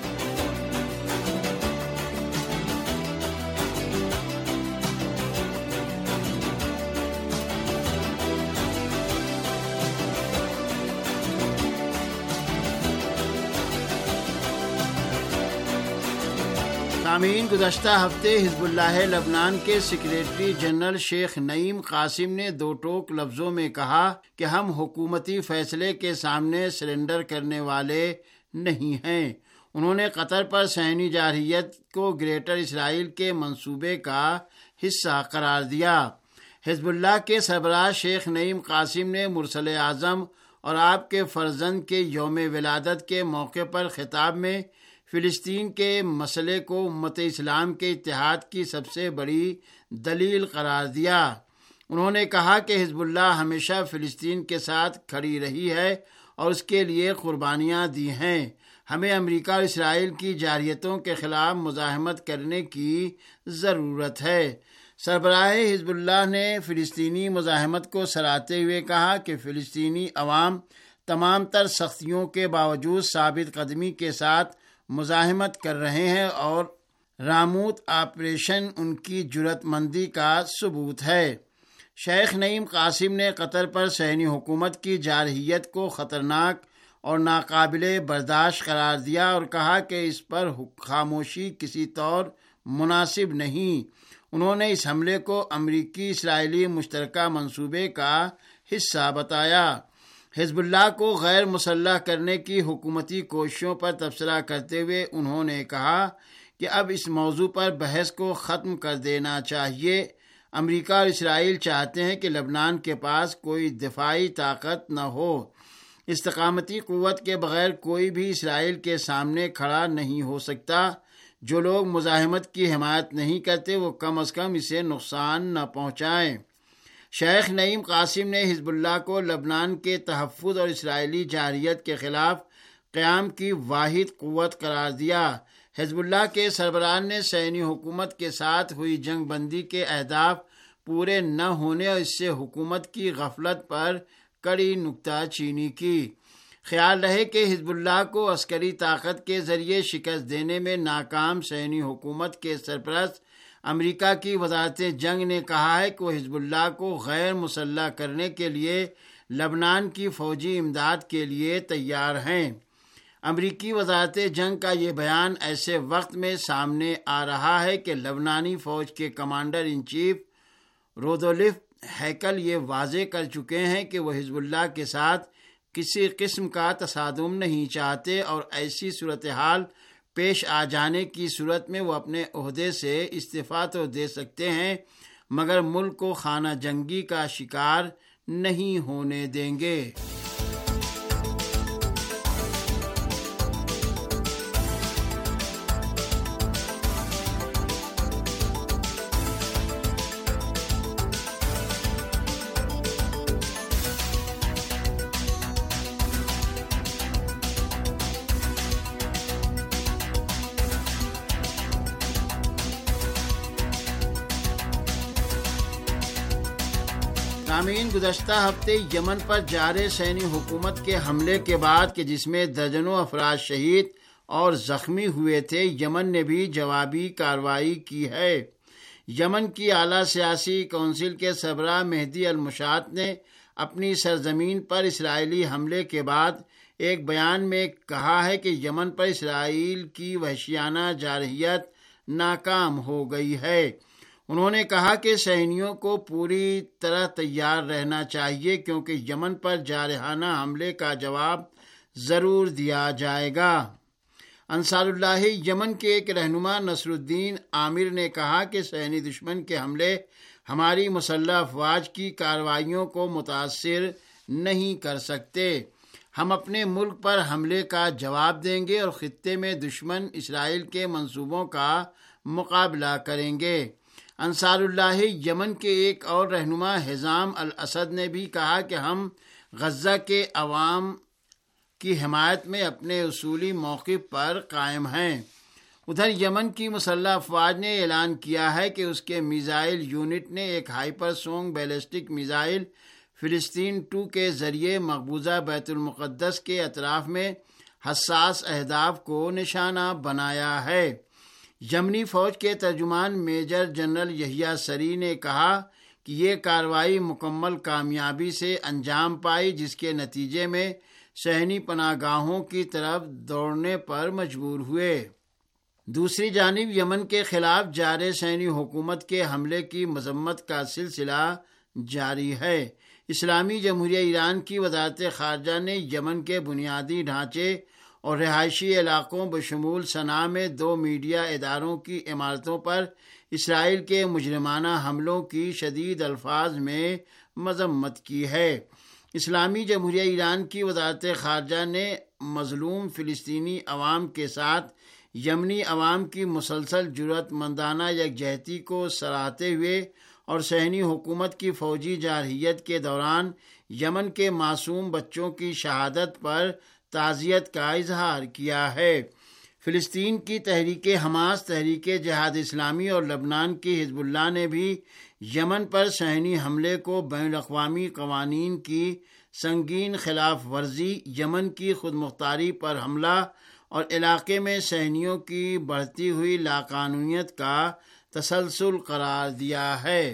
سامعین، گزشتہ ہفتے حزب اللہ لبنان کے سیکریٹری جنرل شیخ نعیم قاسم نے دو ٹوک لفظوں میں کہا کہ ہم حکومتی فیصلے کے سامنے سرنڈر کرنے والے نہیں ہیں۔ انہوں نے قطر پر صہیونی جارحیت کو گریٹر اسرائیل کے منصوبے کا حصہ قرار دیا۔ حزب اللہ کے سربراہ شیخ نعیم قاسم نے مرسل اعظم اور آپ کے فرزند کے یوم ولادت کے موقع پر خطاب میں فلسطین کے مسئلے کو امت اسلام کے اتحاد کی سب سے بڑی دلیل قرار دیا۔ انہوں نے کہا کہ حزب اللہ ہمیشہ فلسطین کے ساتھ کھڑی رہی ہے اور اس کے لیے قربانیاں دی ہیں۔ ہمیں امریکہ اور اسرائیل کی جارحیتوں کے خلاف مزاحمت کرنے کی ضرورت ہے۔ سربراہ حزب اللہ نے فلسطینی مزاحمت کو سراہتے ہوئے کہا کہ فلسطینی عوام تمام تر سختیوں کے باوجود ثابت قدمی کے ساتھ مزاحمت کر رہے ہیں اور راموت آپریشن ان کی جرأت مندی کا ثبوت ہے۔ شیخ نعیم قاسم نے قطر پر صہیونی حکومت کی جارحیت کو خطرناک اور ناقابل برداشت قرار دیا اور کہا کہ اس پر خاموشی کسی طور مناسب نہیں۔ انہوں نے اس حملے کو امریکی اسرائیلی مشترکہ منصوبے کا حصہ بتایا۔ حزب اللہ کو غیر مسلح کرنے کی حکومتی کوششوں پر تبصرہ کرتے ہوئے انہوں نے کہا کہ اب اس موضوع پر بحث کو ختم کر دینا چاہیے۔ امریکہ اور اسرائیل چاہتے ہیں کہ لبنان کے پاس کوئی دفاعی طاقت نہ ہو۔ استقامتی قوت کے بغیر کوئی بھی اسرائیل کے سامنے کھڑا نہیں ہو سکتا۔ جو لوگ مزاحمت کی حمایت نہیں کرتے وہ کم از کم اسے نقصان نہ پہنچائیں۔ شیخ نعیم قاسم نے حزب اللہ کو لبنان کے تحفظ اور اسرائیلی جارحیت کے خلاف قیام کی واحد قوت قرار دیا۔ حزب اللہ کے سربراہ نے صہیونی حکومت کے ساتھ ہوئی جنگ بندی کے اہداف پورے نہ ہونے اور اس سے حکومت کی غفلت پر کڑی نکتہ چینی کی۔ خیال رہے کہ حزب اللہ کو عسکری طاقت کے ذریعے شکست دینے میں ناکام صہیونی حکومت کے سرپرست امریکہ کی وزارت جنگ نے کہا ہے کہ وہ حزب اللہ کو غیر مسلح کرنے کے لیے لبنان کی فوجی امداد کے لیے تیار ہیں۔ امریکی وزارت جنگ کا یہ بیان ایسے وقت میں سامنے آ رہا ہے کہ لبنانی فوج کے کمانڈر ان چیف رودولف ہیکل یہ واضح کر چکے ہیں کہ وہ حزب اللہ کے ساتھ کسی قسم کا تصادم نہیں چاہتے اور ایسی صورتحال پیش آ جانے کی صورت میں وہ اپنے عہدے سے استعفیٰ تو دے سکتے ہیں مگر ملک کو خانہ جنگی کا شکار نہیں ہونے دیں گے۔ سامعین، گزشتہ ہفتے یمن پر جاری صہیونی حکومت کے حملے کے بعد کہ جس میں درجنوں افراد شہید اور زخمی ہوئے تھے، یمن نے بھی جوابی کارروائی کی ہے۔ یمن کی اعلیٰ سیاسی کونسل کے سربراہ مہدی المشات نے اپنی سرزمین پر اسرائیلی حملے کے بعد ایک بیان میں کہا ہے کہ یمن پر اسرائیل کی وحشیانہ جارحیت ناکام ہو گئی ہے۔ انہوں نے کہا کہ صہیونیوں کو پوری طرح تیار رہنا چاہیے کیونکہ یمن پر جارحانہ حملے کا جواب ضرور دیا جائے گا۔ انصار اللہ یمن کے ایک رہنما نصر الدین عامر نے کہا کہ صہیونی دشمن کے حملے ہماری مسلح افواج کی کارروائیوں کو متاثر نہیں کر سکتے۔ ہم اپنے ملک پر حملے کا جواب دیں گے اور خطے میں دشمن اسرائیل کے منصوبوں کا مقابلہ کریں گے۔ انصار اللہ یمن کے ایک اور رہنما حزام الاسد نے بھی کہا کہ ہم غزہ کے عوام کی حمایت میں اپنے اصولی موقف پر قائم ہیں۔ ادھر یمن کی مسلح افواج نے اعلان کیا ہے کہ اس کے میزائل یونٹ نے ایک hypersonic ballistic missile Palestine two کے ذریعے مقبوضہ بیت المقدس کے اطراف میں حساس اہداف کو نشانہ بنایا ہے۔ یمنی فوج کے ترجمان میجر جنرل یحییٰ سری نے کہا کہ یہ کارروائی مکمل کامیابی سے انجام پائی جس کے نتیجے میں صہیونی پناہ گاہوں کی طرف دوڑنے پر مجبور ہوئے۔ دوسری جانب یمن کے خلاف جاری صہیونی حکومت کے حملے کی مذمت کا سلسلہ جاری ہے۔ اسلامی جمہوریہ ایران کی وزارت خارجہ نے یمن کے بنیادی ڈھانچے اور رہائشی علاقوں بشمول صنعاء میں دو میڈیا اداروں کی عمارتوں پر اسرائیل کے مجرمانہ حملوں کی شدید الفاظ میں مذمت کی ہے۔ اسلامی جمہوریہ ایران کی وزارت خارجہ نے مظلوم فلسطینی عوام کے ساتھ یمنی عوام کی مسلسل جرأت مندانہ یکجہتی کو سراہتے ہوئے اور صہیونی حکومت کی فوجی جارحیت کے دوران یمن کے معصوم بچوں کی شہادت پر تعزیت کا اظہار کیا ہے۔ فلسطین کی تحریک حماس، تحریک جہاد اسلامی اور لبنان کی حزب اللہ نے بھی یمن پر صہیونی حملے کو بین الاقوامی قوانین کی سنگین خلاف ورزی، یمن کی خود مختاری پر حملہ اور علاقے میں صہیونیوں کی بڑھتی ہوئی لاقانونیت کا تسلسل قرار دیا ہے۔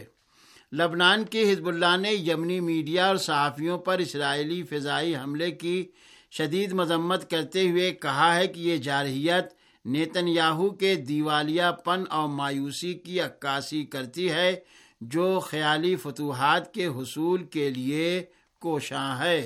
لبنان کی حزب اللہ نے یمنی میڈیا اور صحافیوں پر اسرائیلی فضائی حملے کی شدید مذمت کرتے ہوئے کہا ہے کہ یہ جارحیت نیتن یاہو کے دیوالیہ پن اور مایوسی کی عکاسی کرتی ہے جو خیالی فتوحات کے حصول کے لیے کوشاں ہے۔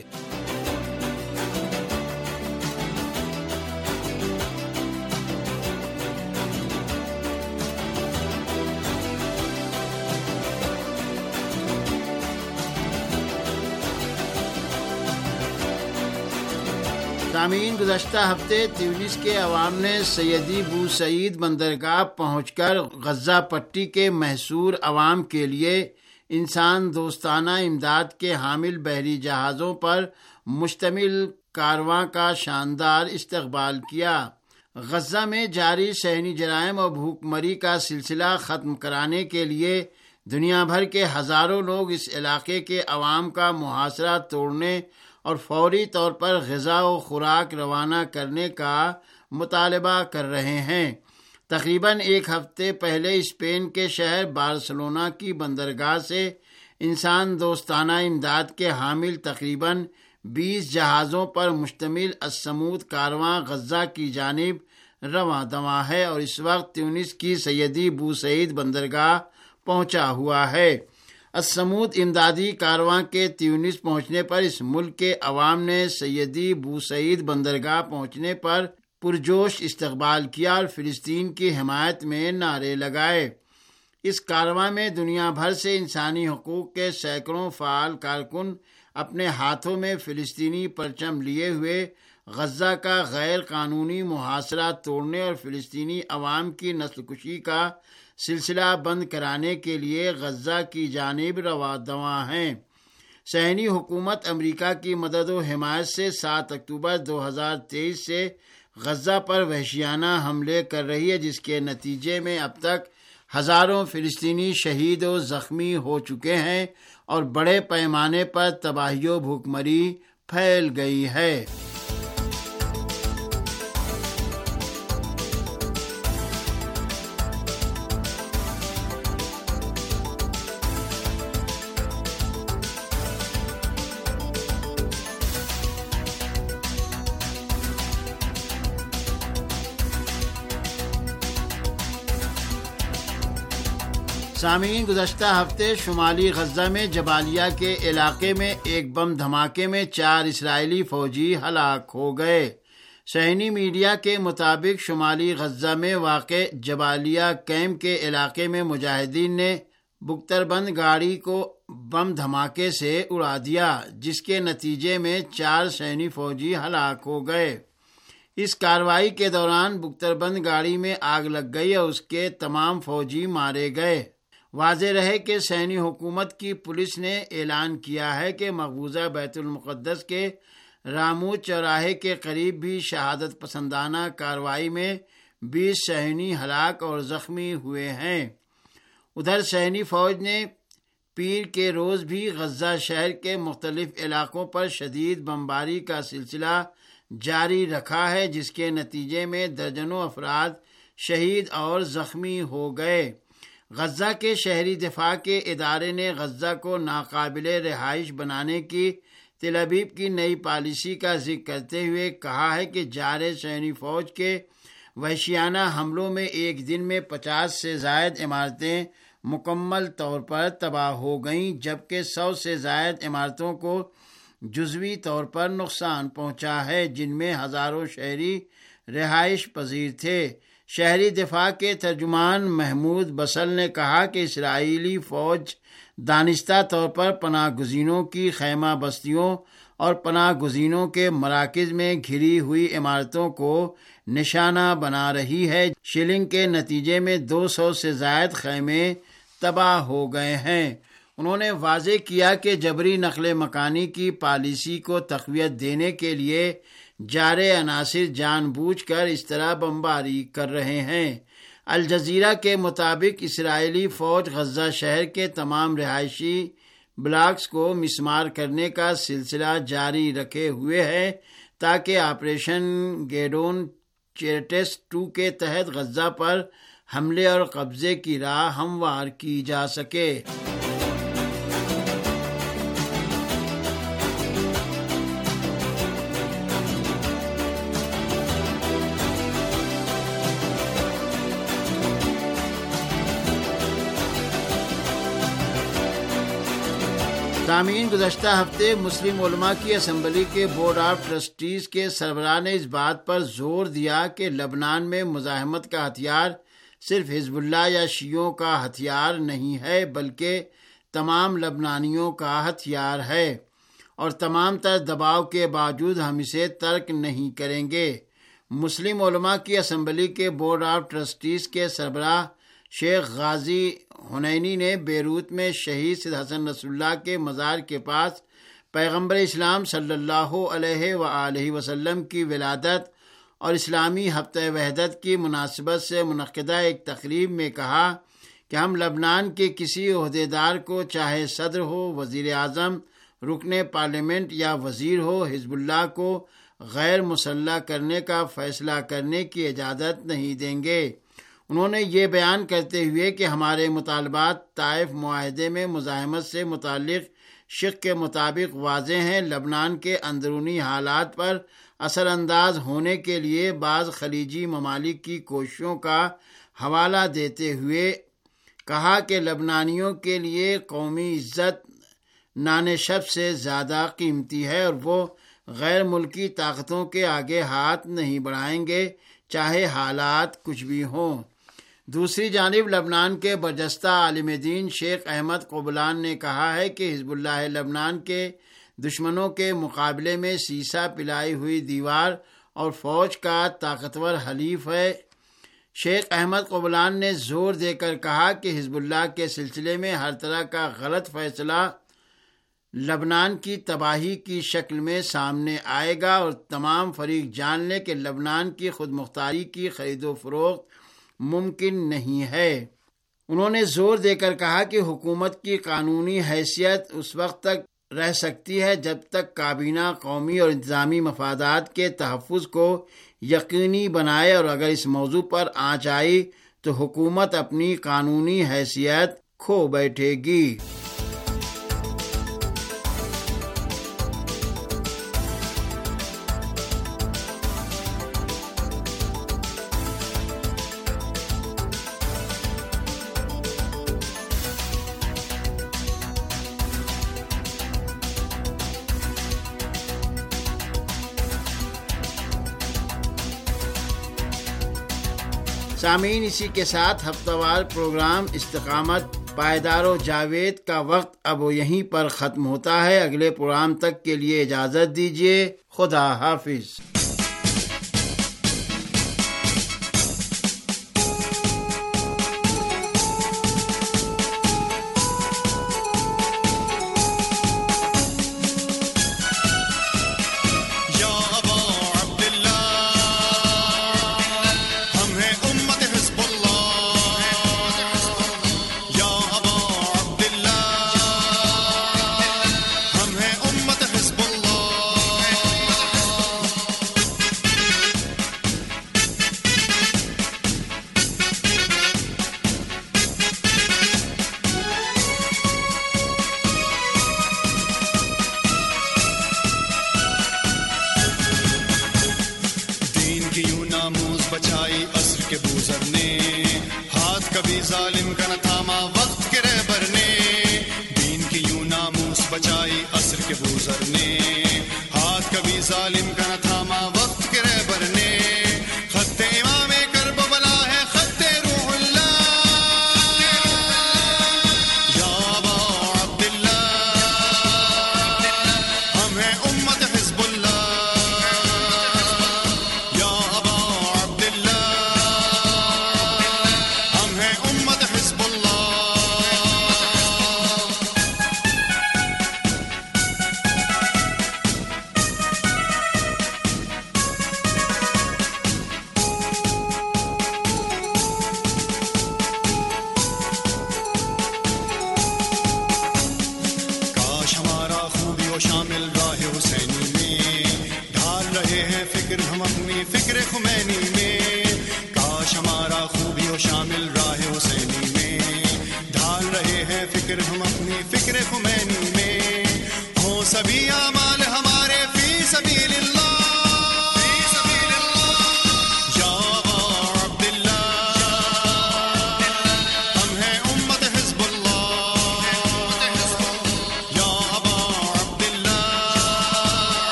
سامعین، گزشتہ ہفتے تیونس کے عوام نے سیدی بو سعید بندرگاہ پہنچ کر غزہ پٹی کے محصور عوام کے لیے انسان دوستانہ امداد کے حامل بحری جہازوں پر مشتمل کارواں کا شاندار استقبال کیا۔ غزہ میں جاری صہیونی جرائم اور بھوک مری کا سلسلہ ختم کرانے کے لیے دنیا بھر کے ہزاروں لوگ اس علاقے کے عوام کا محاصرہ توڑنے اور فوری طور پر غذا و خوراک روانہ کرنے کا مطالبہ کر رہے ہیں۔ تقریباً ایک ہفتے پہلے اسپین کے شہر بارسلونا کی بندرگاہ سے انسان دوستانہ امداد کے حامل تقریباً بیس جہازوں پر مشتمل السمود کارواں غزہ کی جانب رواں دواں ہے اور اس وقت تیونس کی سیدی بو سعید بندرگاہ پہنچا ہوا ہے۔ السمود امدادی کارواں کے تیونس پہنچنے پر اس ملک کے عوام نے سیدی بو سعید بندرگاہ پہنچنے پر پرجوش استقبال کیا اور فلسطین کی حمایت میں نعرے لگائے۔ اس کارواں میں دنیا بھر سے انسانی حقوق کے سینکڑوں فعال کارکن اپنے ہاتھوں میں فلسطینی پرچم لیے ہوئے غزہ کا غیر قانونی محاصرہ توڑنے اور فلسطینی عوام کی نسل کشی کا سلسلہ بند کرانے کے لیے غزہ کی جانب رواں دواں ہیں۔ صہیونی حکومت امریکہ کی مدد و حمایت سے سات اکتوبر دو ہزار تیئیس سے غزہ پر وحشیانہ حملے کر رہی ہے، جس کے نتیجے میں اب تک ہزاروں فلسطینی شہید و زخمی ہو چکے ہیں اور بڑے پیمانے پر تباہی و بھوک مری پھیل گئی ہے۔ سامعین، گزشتہ ہفتے شمالی غزہ میں جبالیہ کے علاقے میں ایک بم دھماکے میں چار اسرائیلی فوجی ہلاک ہو گئے۔ صہیونی میڈیا کے مطابق شمالی غزہ میں واقع جبالیہ کیمپ کے علاقے میں مجاہدین نے بختر بند گاڑی کو بم دھماکے سے اڑا دیا، جس کے نتیجے میں چار صہیونی فوجی ہلاک ہو گئے۔ اس کارروائی کے دوران بختر بند گاڑی میں آگ لگ گئی اور اس کے تمام فوجی مارے گئے۔ واضح رہے کہ صہیونی حکومت کی پولیس نے اعلان کیا ہے کہ مقبوضہ بیت المقدس کے راموت چوراہے کے قریب بھی شہادت پسندانہ کارروائی میں بیس صہیونی ہلاک اور زخمی ہوئے ہیں۔ ادھر صہیونی فوج نے پیر کے روز بھی غزہ شہر کے مختلف علاقوں پر شدید بمباری کا سلسلہ جاری رکھا ہے، جس کے نتیجے میں درجنوں افراد شہید اور زخمی ہو گئے۔ غزہ کے شہری دفاع کے ادارے نے غزہ کو ناقابل رہائش بنانے کی تل ابیب کی نئی پالیسی کا ذکر کرتے ہوئے کہا ہے کہ جارح صہیونی فوج کے وحشیانہ حملوں میں ایک دن میں پچاس سے زائد عمارتیں مکمل طور پر تباہ ہو گئیں، جبکہ سو سے زائد عمارتوں کو جزوی طور پر نقصان پہنچا ہے، جن میں ہزاروں شہری رہائش پذیر تھے۔ شہری دفاع کے ترجمان محمود بسل نے کہا کہ اسرائیلی فوج دانستہ طور پر پناہ گزینوں کی خیمہ بستیوں اور پناہ گزینوں کے مراکز میں گھری ہوئی عمارتوں کو نشانہ بنا رہی ہے۔ شیلنگ کے نتیجے میں دو سو سے زائد خیمے تباہ ہو گئے ہیں۔ انہوں نے واضح کیا کہ جبری نقل مکانی کی پالیسی کو تقویت دینے کے لیے جارح عناصر جان بوجھ کر اس طرح بمباری کر رہے ہیں۔ الجزیرہ کے مطابق اسرائیلی فوج غزہ شہر کے تمام رہائشی بلاکس کو مسمار کرنے کا سلسلہ جاری رکھے ہوئے ہے تاکہ آپریشن گیڈون چیرٹس ٹو کے تحت غزہ پر حملے اور قبضے کی راہ ہموار کی جا سکے۔ سامعین، گزشتہ ہفتے مسلم علماء کی اسمبلی کے بورڈ آف ٹرسٹیز کے سربراہ نے اس بات پر زور دیا کہ لبنان میں مزاحمت کا ہتھیار صرف حزب اللہ یا شیعوں کا ہتھیار نہیں ہے، بلکہ تمام لبنانیوں کا ہتھیار ہے۔ اور تمام تر دباؤ کے باوجود ہم اسے ترک نہیں کریں گے۔ مسلم علماء کی اسمبلی کے بورڈ آف ٹرسٹیز کے سربراہ شیخ غازی حنینی نے بیروت میں شہید سید حسن نصر اللہ کے مزار کے پاس پیغمبر اسلام صلی اللہ علیہ وآلہ وسلم کی ولادت اور اسلامی ہفتہ وحدت کی مناسبت سے منعقدہ ایک تقریب میں کہا کہ ہم لبنان کے کسی عہدیدار کو، چاہے صدر ہو، وزیر اعظم، رکن پارلیمنٹ یا وزیر ہو، حزب اللہ کو غیر مسلح کرنے کا فیصلہ کرنے کی اجازت نہیں دیں گے۔ انہوں نے یہ بیان کرتے ہوئے کہ ہمارے مطالبات طائف معاہدے میں مزاحمت سے متعلق شق کے مطابق واضح ہیں۔ لبنان کے اندرونی حالات پر اثر انداز ہونے کے لیے بعض خلیجی ممالک کی کوششوں کا حوالہ دیتے ہوئے کہا کہ لبنانیوں کے لیے قومی عزت نانشب سے زیادہ قیمتی ہے اور وہ غیر ملکی طاقتوں کے آگے ہاتھ نہیں بڑھائیں گے، چاہے حالات کچھ بھی ہوں۔ دوسری جانب لبنان کے برجستہ عالم دین شیخ احمد قبلان نے کہا ہے کہ حزب اللہ لبنان کے دشمنوں کے مقابلے میں سیسا پلائی ہوئی دیوار اور فوج کا طاقتور حلیف ہے۔ شیخ احمد قبلان نے زور دے کر کہا کہ حزب اللہ کے سلسلے میں ہر طرح کا غلط فیصلہ لبنان کی تباہی کی شکل میں سامنے آئے گا اور تمام فریق جان لیں کہ لبنان کی خود مختاری کی خرید و فروخت ممکن نہیں ہے۔ انہوں نے زور دے کر کہا کہ حکومت کی قانونی حیثیت اس وقت تک رہ سکتی ہے جب تک کابینہ قومی اور انتظامی مفادات کے تحفظ کو یقینی بنائے، اور اگر اس موضوع پر آنچ آئی تو حکومت اپنی قانونی حیثیت کھو بیٹھے گی۔ سامعین، اسی کے ساتھ ہفتہ وار پروگرام استقامت پائیدار و جاوید کا وقت اب یہیں پر ختم ہوتا ہے۔ اگلے پروگرام تک کے لیے اجازت دیجیے۔ خدا حافظ۔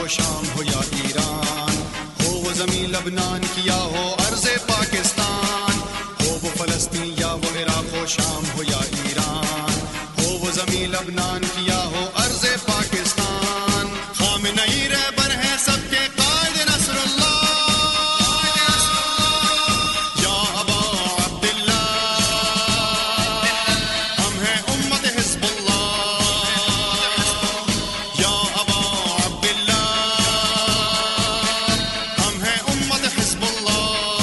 ہو شام ہو یا ایران، ہو وہ زمین لبنان کی یا ہو ارض پاکستان، ہو وہ فلسطین یا وہ عراق و شام ہو یا ایران، ہو وہ زمین لبنان کی یا ہو ارض پاکستان، خامنئی رہبر ہیں سب کے قائد نصر اللہ، یا ابا عبداللہ ہم ہیں امت حزب اللہ، یا ابا عبداللہ ہم ہیں امت حزب اللہ۔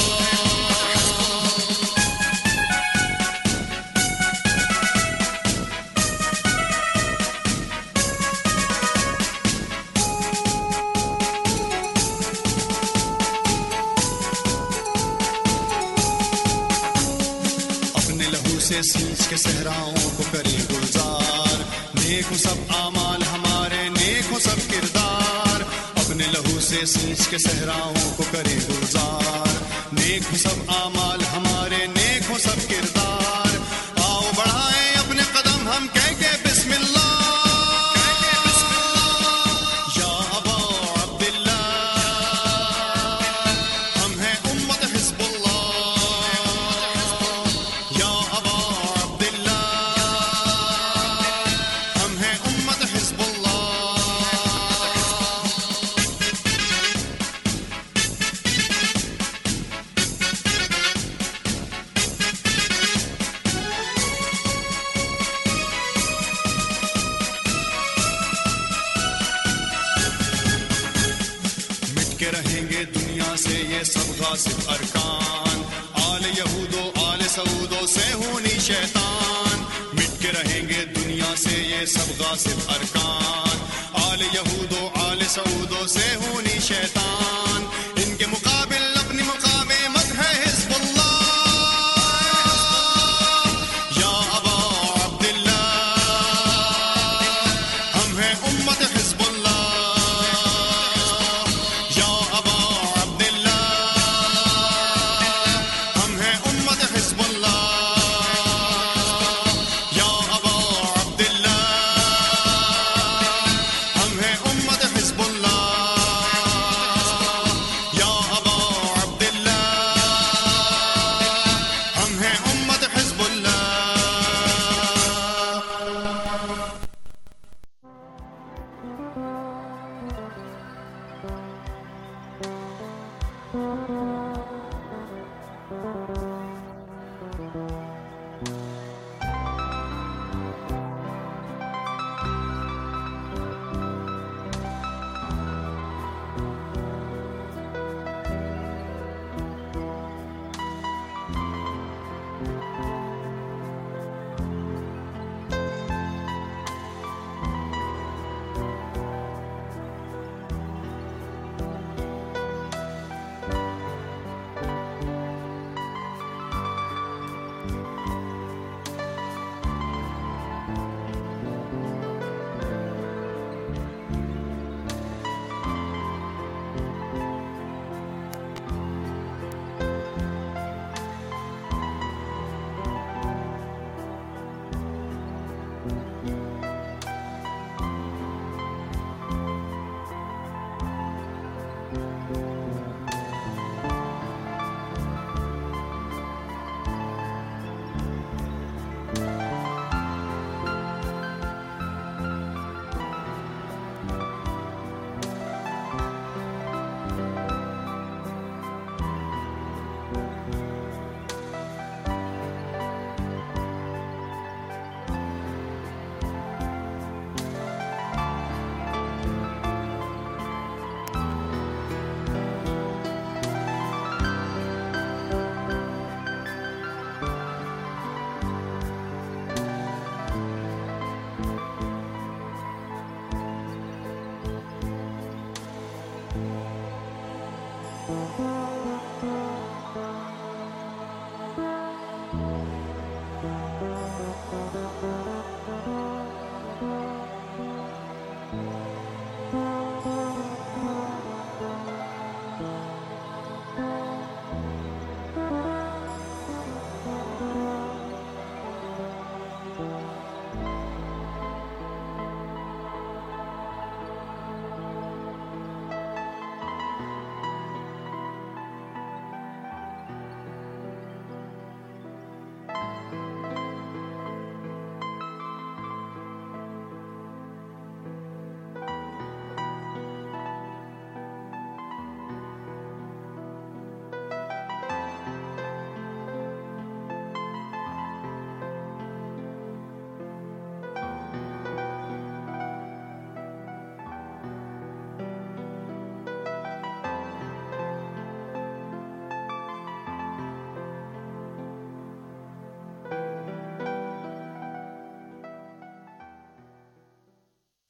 اپنے لہو سے سینچ کے صحراؤں کو کریں گلزار، نیک ہو سب اعمال ہمارے، نیک ہو سب کردار، اپنے لہو سے سینچ کے صحراؤں کو کریں گلزار، نیک ہو سب اعمال ہمارے، نیک ہو سب کردار، آؤ بڑھائیں اپنے قدم ہم کہہ کے بسم اللہ، یا ابا عبداللہ ہم ہیں امت حزب اللہ، یا ابا عبداللہ ہم ہیں امت حزب اللہ۔ مٹ کے رہیں گے دنیا سے یہ سب غاصب ارکان، آل یہود و آل سعود و صہیونی شیطان، مٹ کے رہیں گے دنیا سے یہ سب غاصب ارکان، آل یہود و آل سعود و صہیونی شیطان، ان کے مقابل اپنی مقاومت ہے حزب اللہ، یا ابا عبداللہ ہم ہیں امت حزب اللہ، یا ابا عبداللہ ہم ہیں امت حزب اللہ، یا ابا عبداللہ ہم ہیں امت حزب اللہ، یا ابا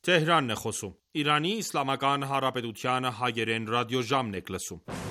Տեհրանն է խոսում։ Իրանի Իսլամական Հանրապետության հայերեն ռադիոժամն եք լսում։